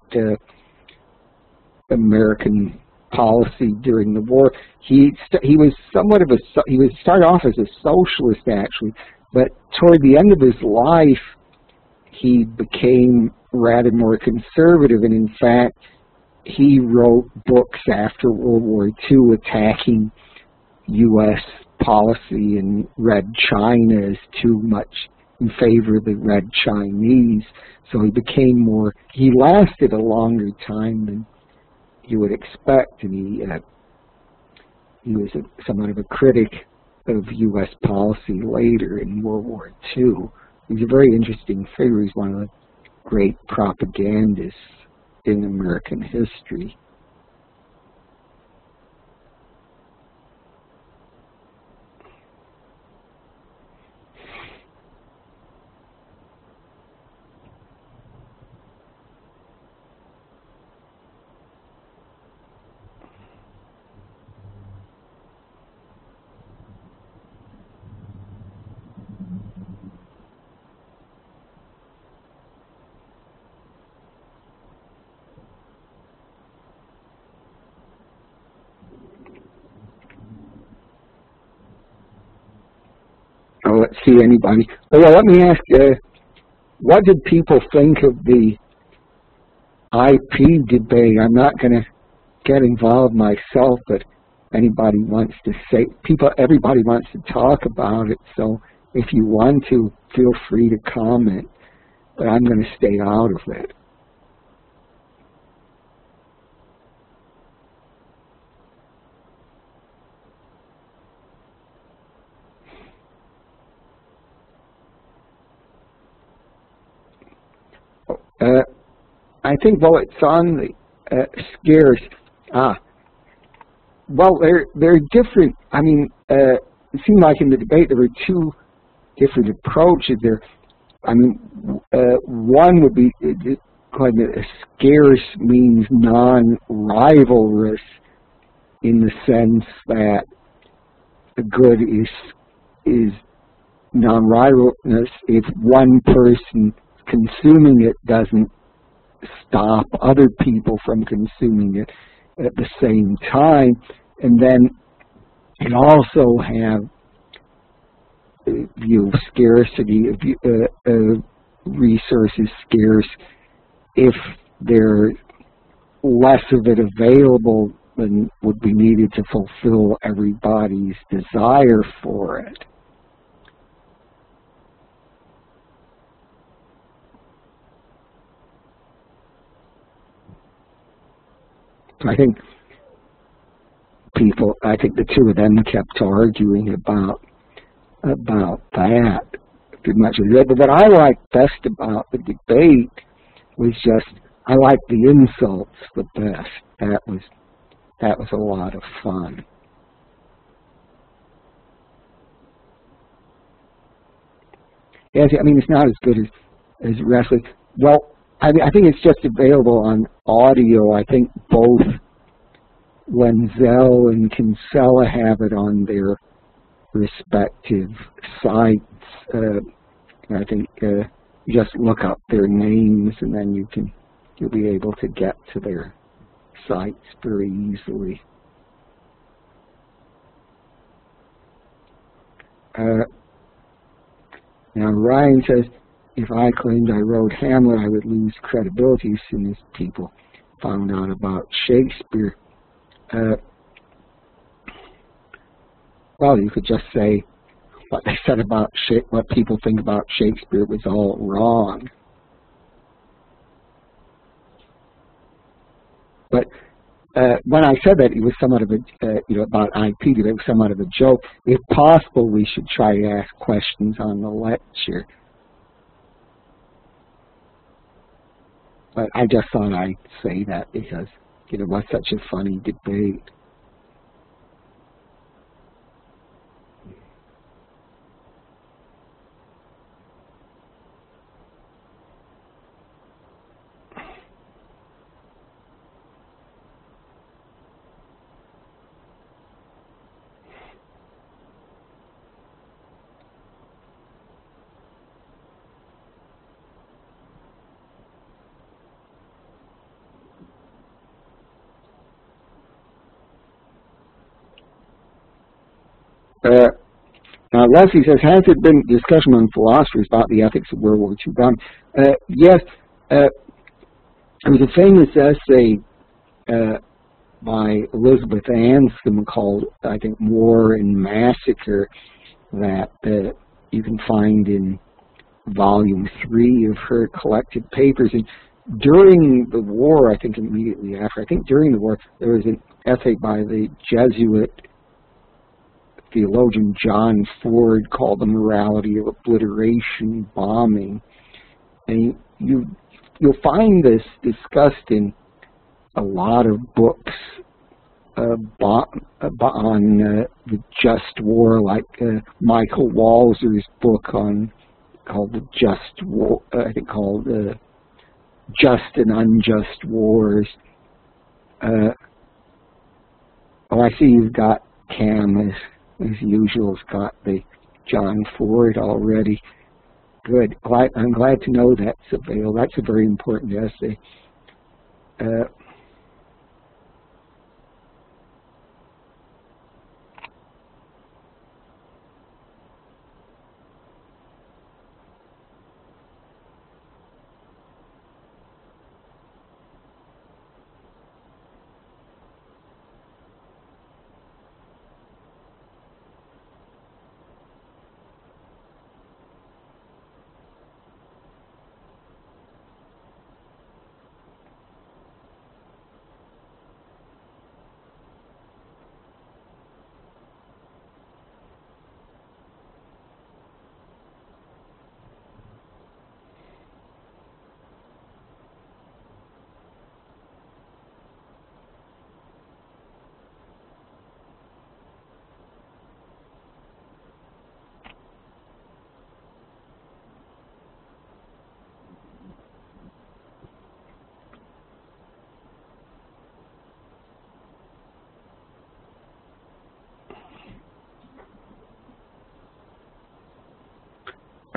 American policy during the war. He started off as a socialist actually, but toward the end of his life, he became rather more conservative, and in fact, he wrote books after World War II attacking U.S. policy in Red China as too much in favor of the Red Chinese. So he lasted a longer time than you would expect, and he was somewhat of a critic of U.S. policy later in World War II. He's a very interesting figure. He's one of the great propagandists in American history. see anybody. Oh, well, let me ask, what did people think of the IP debate? I'm not going to get involved myself, but anybody wants to say, everybody wants to talk about it, so if you want to, feel free to comment, but I'm going to stay out of it. I think, well, it's on the scarce. Well, they're different. I mean, it seemed like in the debate there were two different approaches there. I mean, one would be scarce means non-rivalrous in the sense that the good is non-rivalrous if one person consuming it doesn't stop other people from consuming it at the same time. And then it also have a view of scarcity, resources scarce if there's less of it available than would be needed to fulfill everybody's desire for it. I think the two of them kept arguing about that pretty much. But what I liked best about the debate was just, I liked the insults the best. That was a lot of fun. Yes, I mean, it's not as good as wrestling. Well, I think it's just available on audio. I think both Wenzel and Kinsella have it on their respective sites. I think you just look up their names and then you'll be able to get to their sites very easily. Now Ryan says, if I claimed I wrote Hamlet, I would lose credibility as soon as people found out about Shakespeare. Well, you could just say what they said about what people think about Shakespeare was all wrong. But when I said that, it was somewhat of a, about IP, it was somewhat of a joke. If possible, we should try to ask questions on the lecture. But I just thought I'd say that because it was such a funny debate. Now, Leslie says, has there been discussion among philosophers about the ethics of World War II bombing? Yes. There was a famous essay by Elizabeth Anscombe called, I think, War and Massacre, that you can find in volume 3 of her collected papers. And during the war, I think immediately after, I think during the war, there was an essay by the Jesuit theologian John Ford called The Morality of Obliteration Bombing. And you'll find this discussed in a lot of books on the just war, like Michael Walzer's book called The Just War, I think called Just and Unjust Wars. Oh, I see you've got Cam as usual, has got the John Ford already. Good. I'm glad to know that's available. That's a very important essay.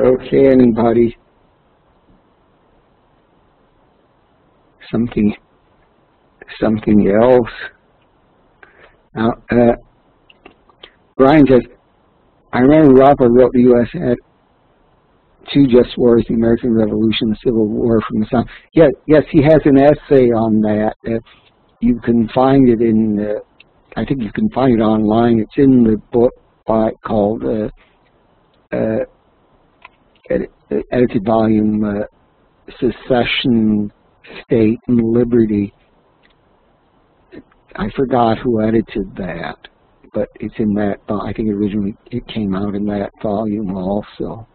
Okay, anybody? Something else? Now, Brian says, I remember Rothbard wrote the U.S. had two just wars, the American Revolution, the Civil War from the South. Yes, he has an essay on that. You can find it in, I think you can find it online. It's in the book called edited volume, Secession, State, and Liberty. I forgot who edited that, but it's in that. I think originally it came out in that volume also.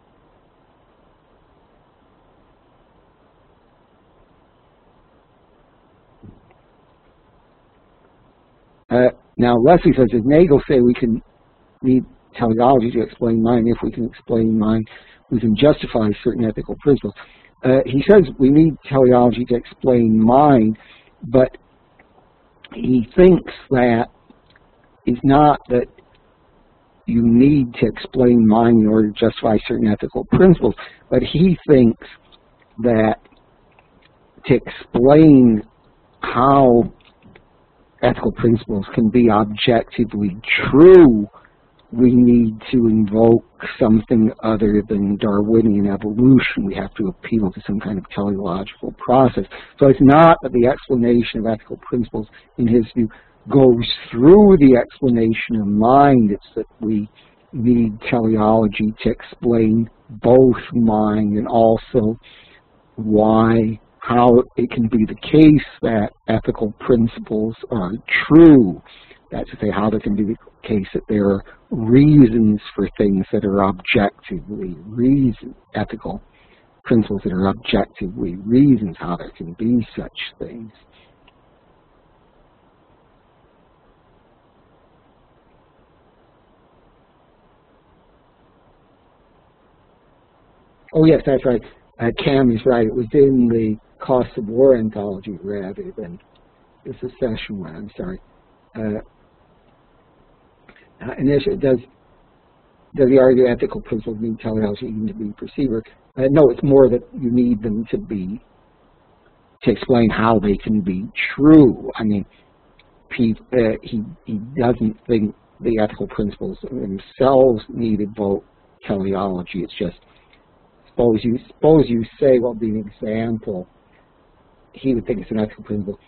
Now Leslie says, does Nagel say we can need teleology to explain mind? If we can explain mind, we can justify certain ethical principles. He says we need teleology to explain mind, but he thinks that it's not that you need to explain mind in order to justify certain ethical principles, but he thinks that to explain how ethical principles can be objectively true, we need to invoke something other than Darwinian evolution. We have to appeal to some kind of teleological process. So it's not that the explanation of ethical principles, in his view, goes through the explanation of mind. It's that we need teleology to explain both mind and also how it can be the case that ethical principles are true. That's to say, how there can be the case that there are reasons for things that are objectively ethical principles that are objectively reasons, how there can be such things. Oh yes, that's right. Cam is right. It was in the Cost of War anthology rather than the Secession one. I'm sorry. And does he argue ethical principles need teleology even to be perceived? No, it's more that you need them to explain how they can be true. I mean, he doesn't think the ethical principles themselves need evoke teleology. It's just suppose you say, well, be an example. He would think it's an ethical principle.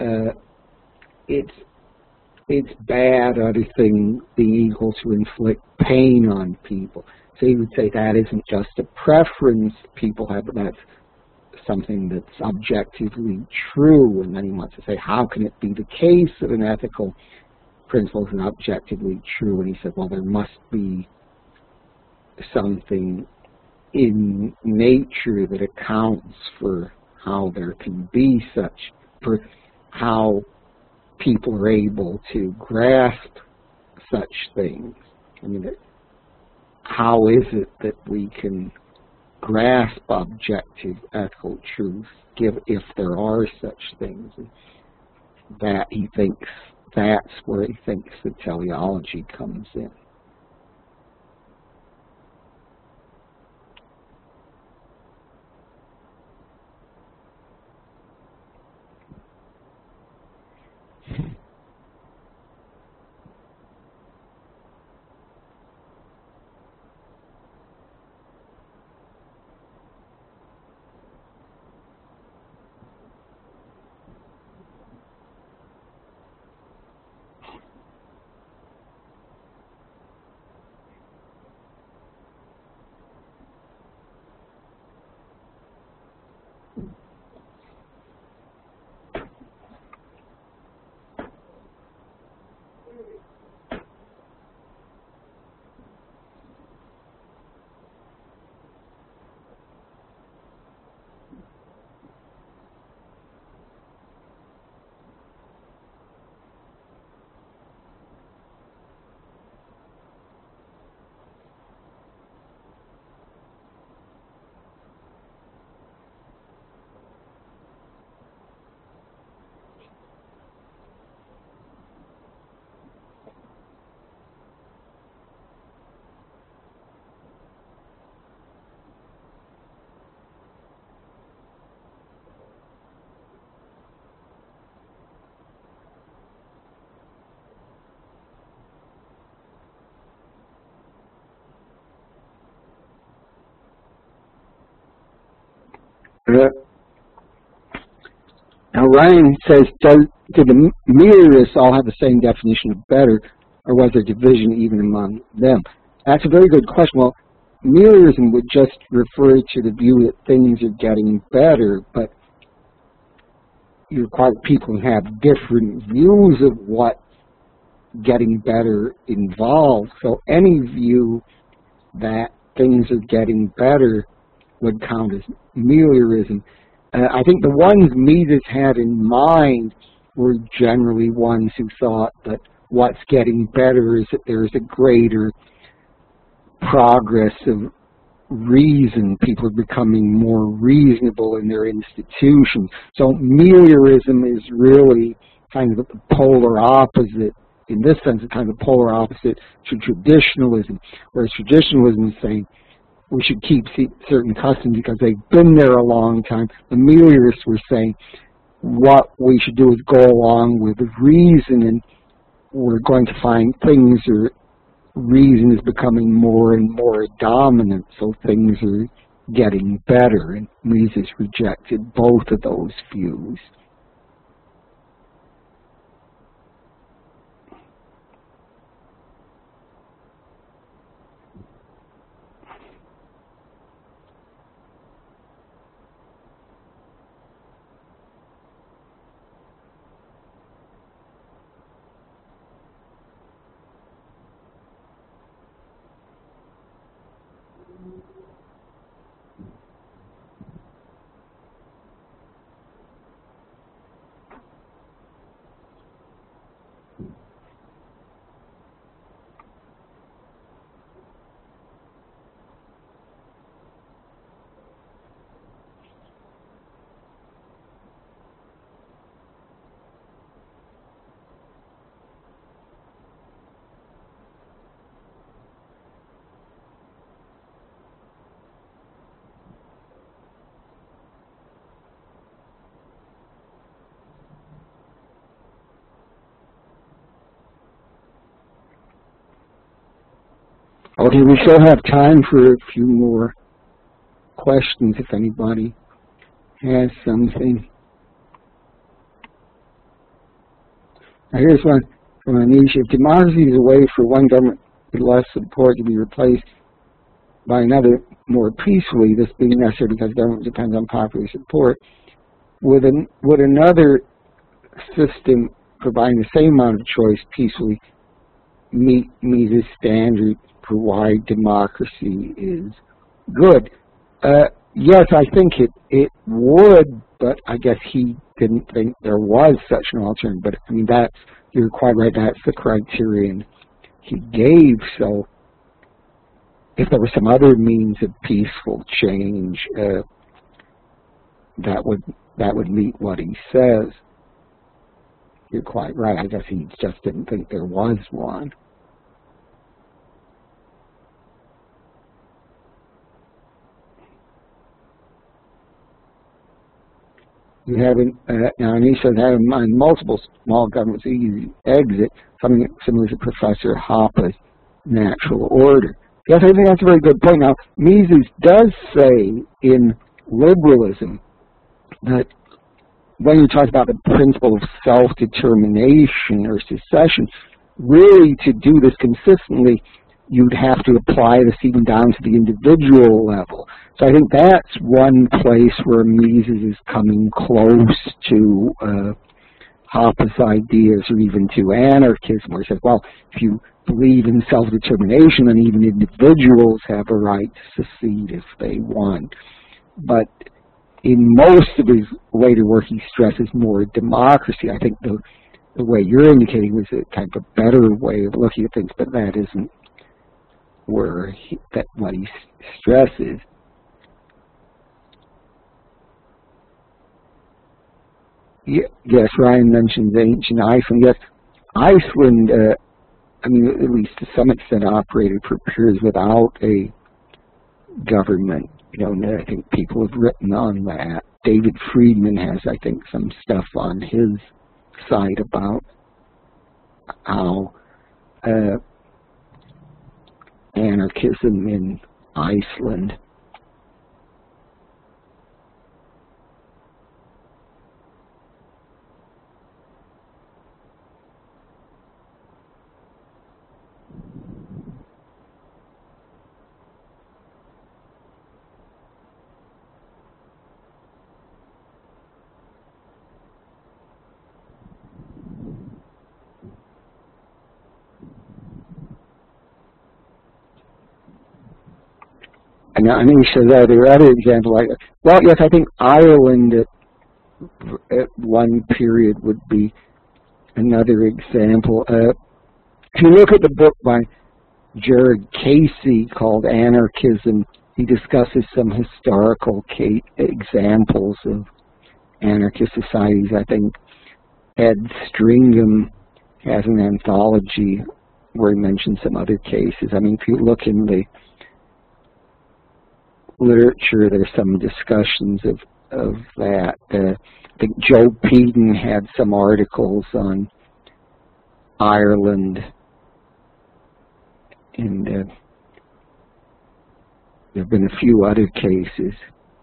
It's bad, other thing being equal to inflict pain on people. So he would say that isn't just a preference people have, but that's something that's objectively true. And then he wants to say, how can it be the case that an ethical principle is objectively true? And he said, well, there must be something in nature that accounts for how there can be for how people are able to grasp such things. I mean, how is it that we can grasp objective ethical truth if there are such things? That he thinks, that's where he thinks the teleology comes in. Uh, Now Ryan says, did the Mealerists all have the same definition of better, or was there division even among them? That's a very good question. Well, Mealerism would just refer to the view that things are getting better, but you require people who have different views of what getting better involves. So any view that things are getting better would count as Mealerism. I think the ones Mises had in mind were generally ones who thought that what's getting better is that there's a greater progress of reason. People are becoming more reasonable in their institutions. So meliorism is really kind of the polar opposite. In this sense, it's kind of the polar opposite to traditionalism, whereas traditionalism is saying we should keep certain customs because they've been there a long time. The meliorists were saying what we should do is go along with reason, and we're going to find things are reason is becoming more and more dominant, so things are getting better, and Mises rejected both of those views. Okay, we still have time for a few more questions if anybody has something. Now here's one from Anisha. If democracy is a way for one government with less support to be replaced by another more peacefully, this being necessary because government depends on popular support, would another system providing the same amount of choice peacefully meet Mises' standard for why democracy is good? Yes, I think it would, but I guess he didn't think there was such an alternative. But I mean, you're quite right, that's the criterion he gave. So if there was some other means of peaceful change, that would meet what he says. You're quite right. I guess he just didn't think there was one. You haven't, now Anisha says, have in mind multiple small governments easy exit, something similar to Professor Hoppe's natural order. Yes, I think that's a very good point. Now, Mises does say in liberalism that when you talk about the principle of self-determination or secession, really to do this consistently, you'd have to apply this even down to the individual level. So I think that's one place where Mises is coming close to Hoppe's ideas, or even to anarchism, where he says, well, if you believe in self-determination, then even individuals have a right to secede if they want. But in most of his later work, he stresses more democracy. I think the way you're indicating was a kind of a better way of looking at things, but that isn't where what he stresses. Yes, Ryan mentioned ancient Iceland. Yes, Iceland, I mean, at least to some extent, operated for periods without a government. You know, I think people have written on that. David Friedman has, I think, some stuff on his site about how anarchism in Iceland And Anisha, are there other examples? Well, yes, I think Ireland at one period would be another example. If you look at the book by Jared Casey called Anarchism, he discusses some historical examples of anarchist societies. I think Ed Stringham has an anthology where he mentions some other cases. I mean, if you look in the literature, there's some discussions of that. I think Joe Peden had some articles on Ireland, and there have been a few other cases.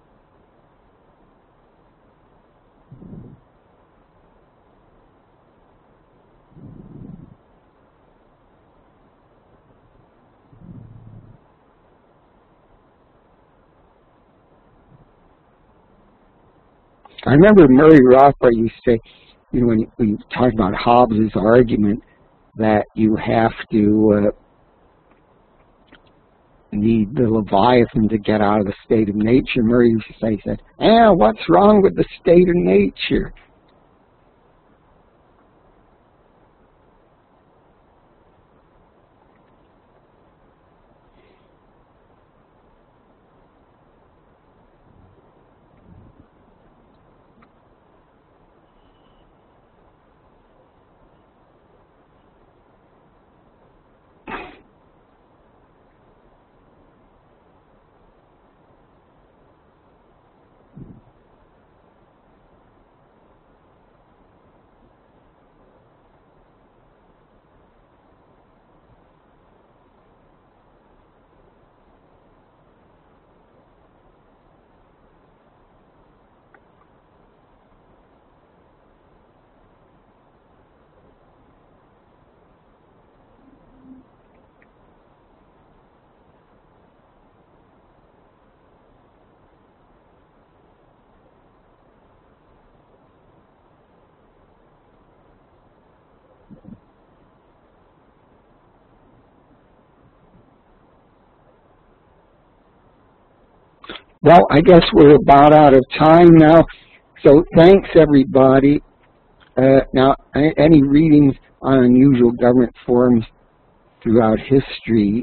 I remember Murray Rothbard used to say, you know, when you talk about Hobbes's argument that you have to need the Leviathan to get out of the state of nature, Murray used to say, he said, what's wrong with the state of nature? Well, I guess we're about out of time now, so thanks everybody. Now, any readings on unusual government forms throughout history?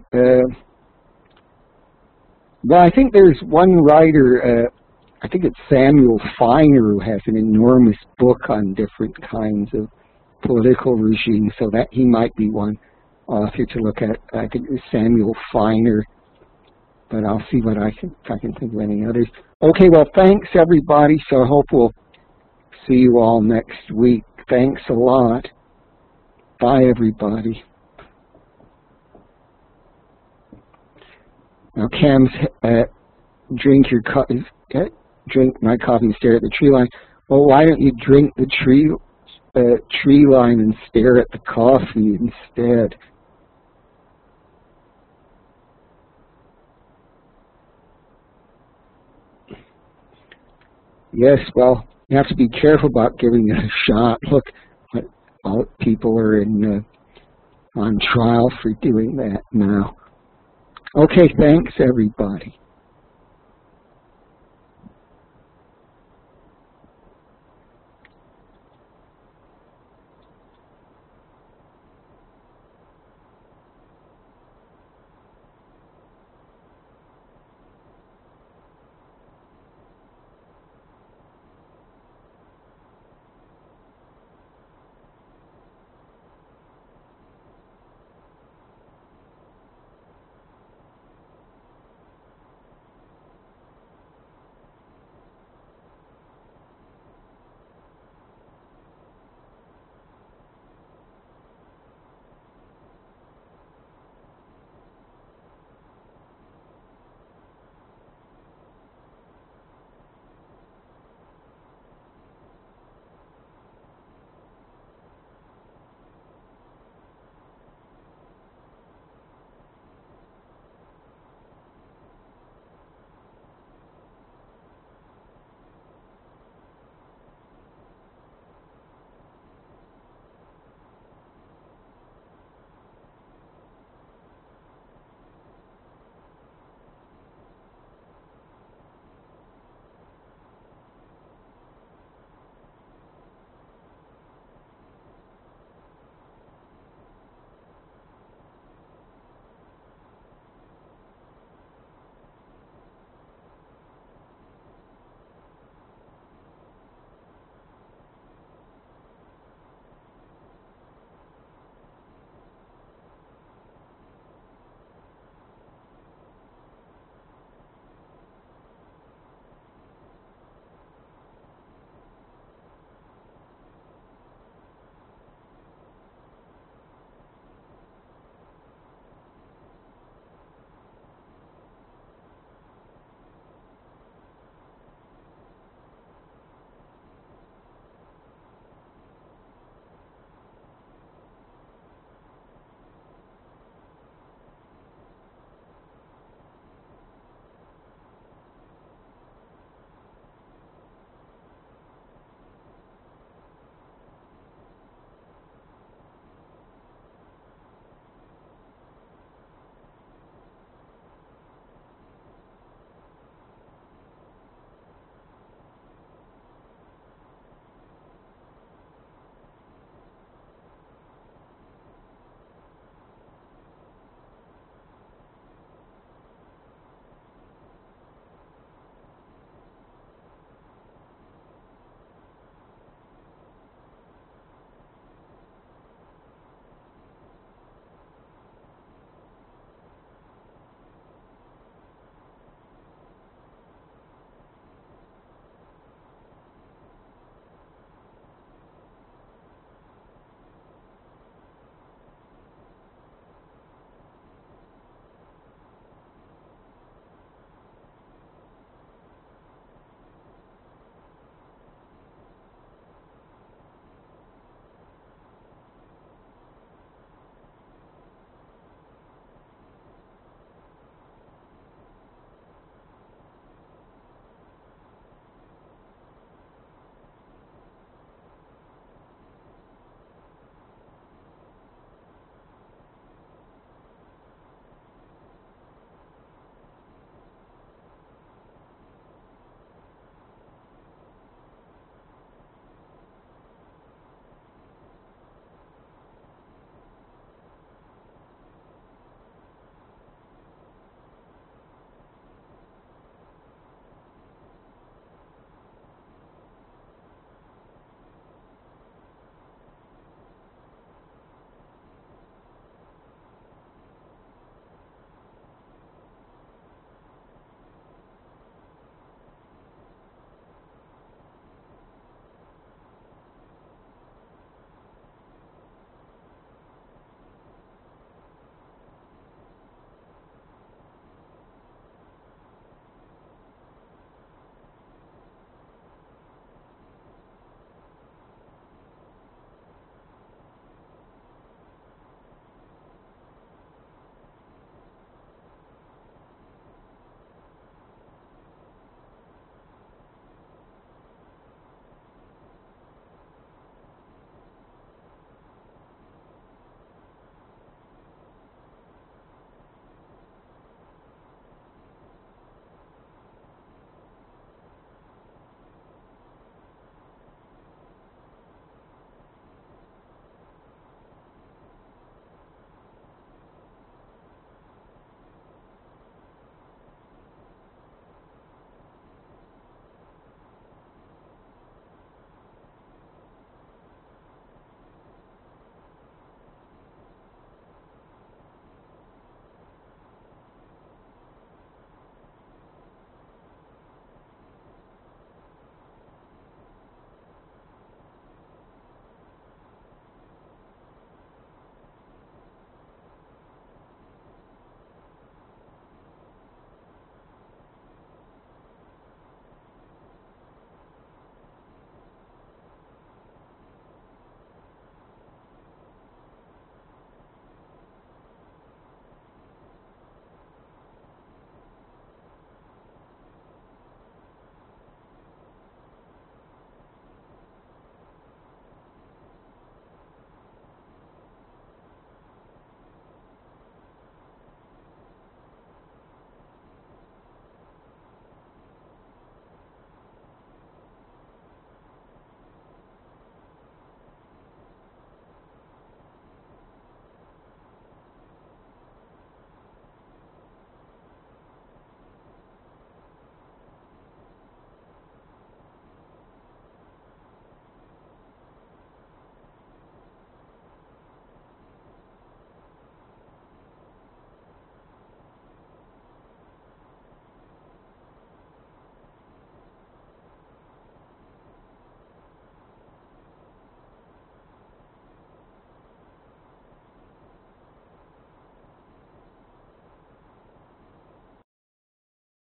Well, I think there's one writer, I think it's Samuel Feiner, who has an enormous book on different kinds of political regimes, so that he might be one author to look at. I think it was Samuel Feiner, but I'll see what if I can think of any others. Okay, well, thanks everybody, so I hope we'll see you all next week. Thanks a lot. Bye, everybody. Now, Cam's drink my coffee and stare at the tree line. Well, why don't you drink the tree line and stare at the coffee instead? Yes, well, you have to be careful about giving it a shot. Look, all people are on trial for doing that now. Okay, thanks everybody.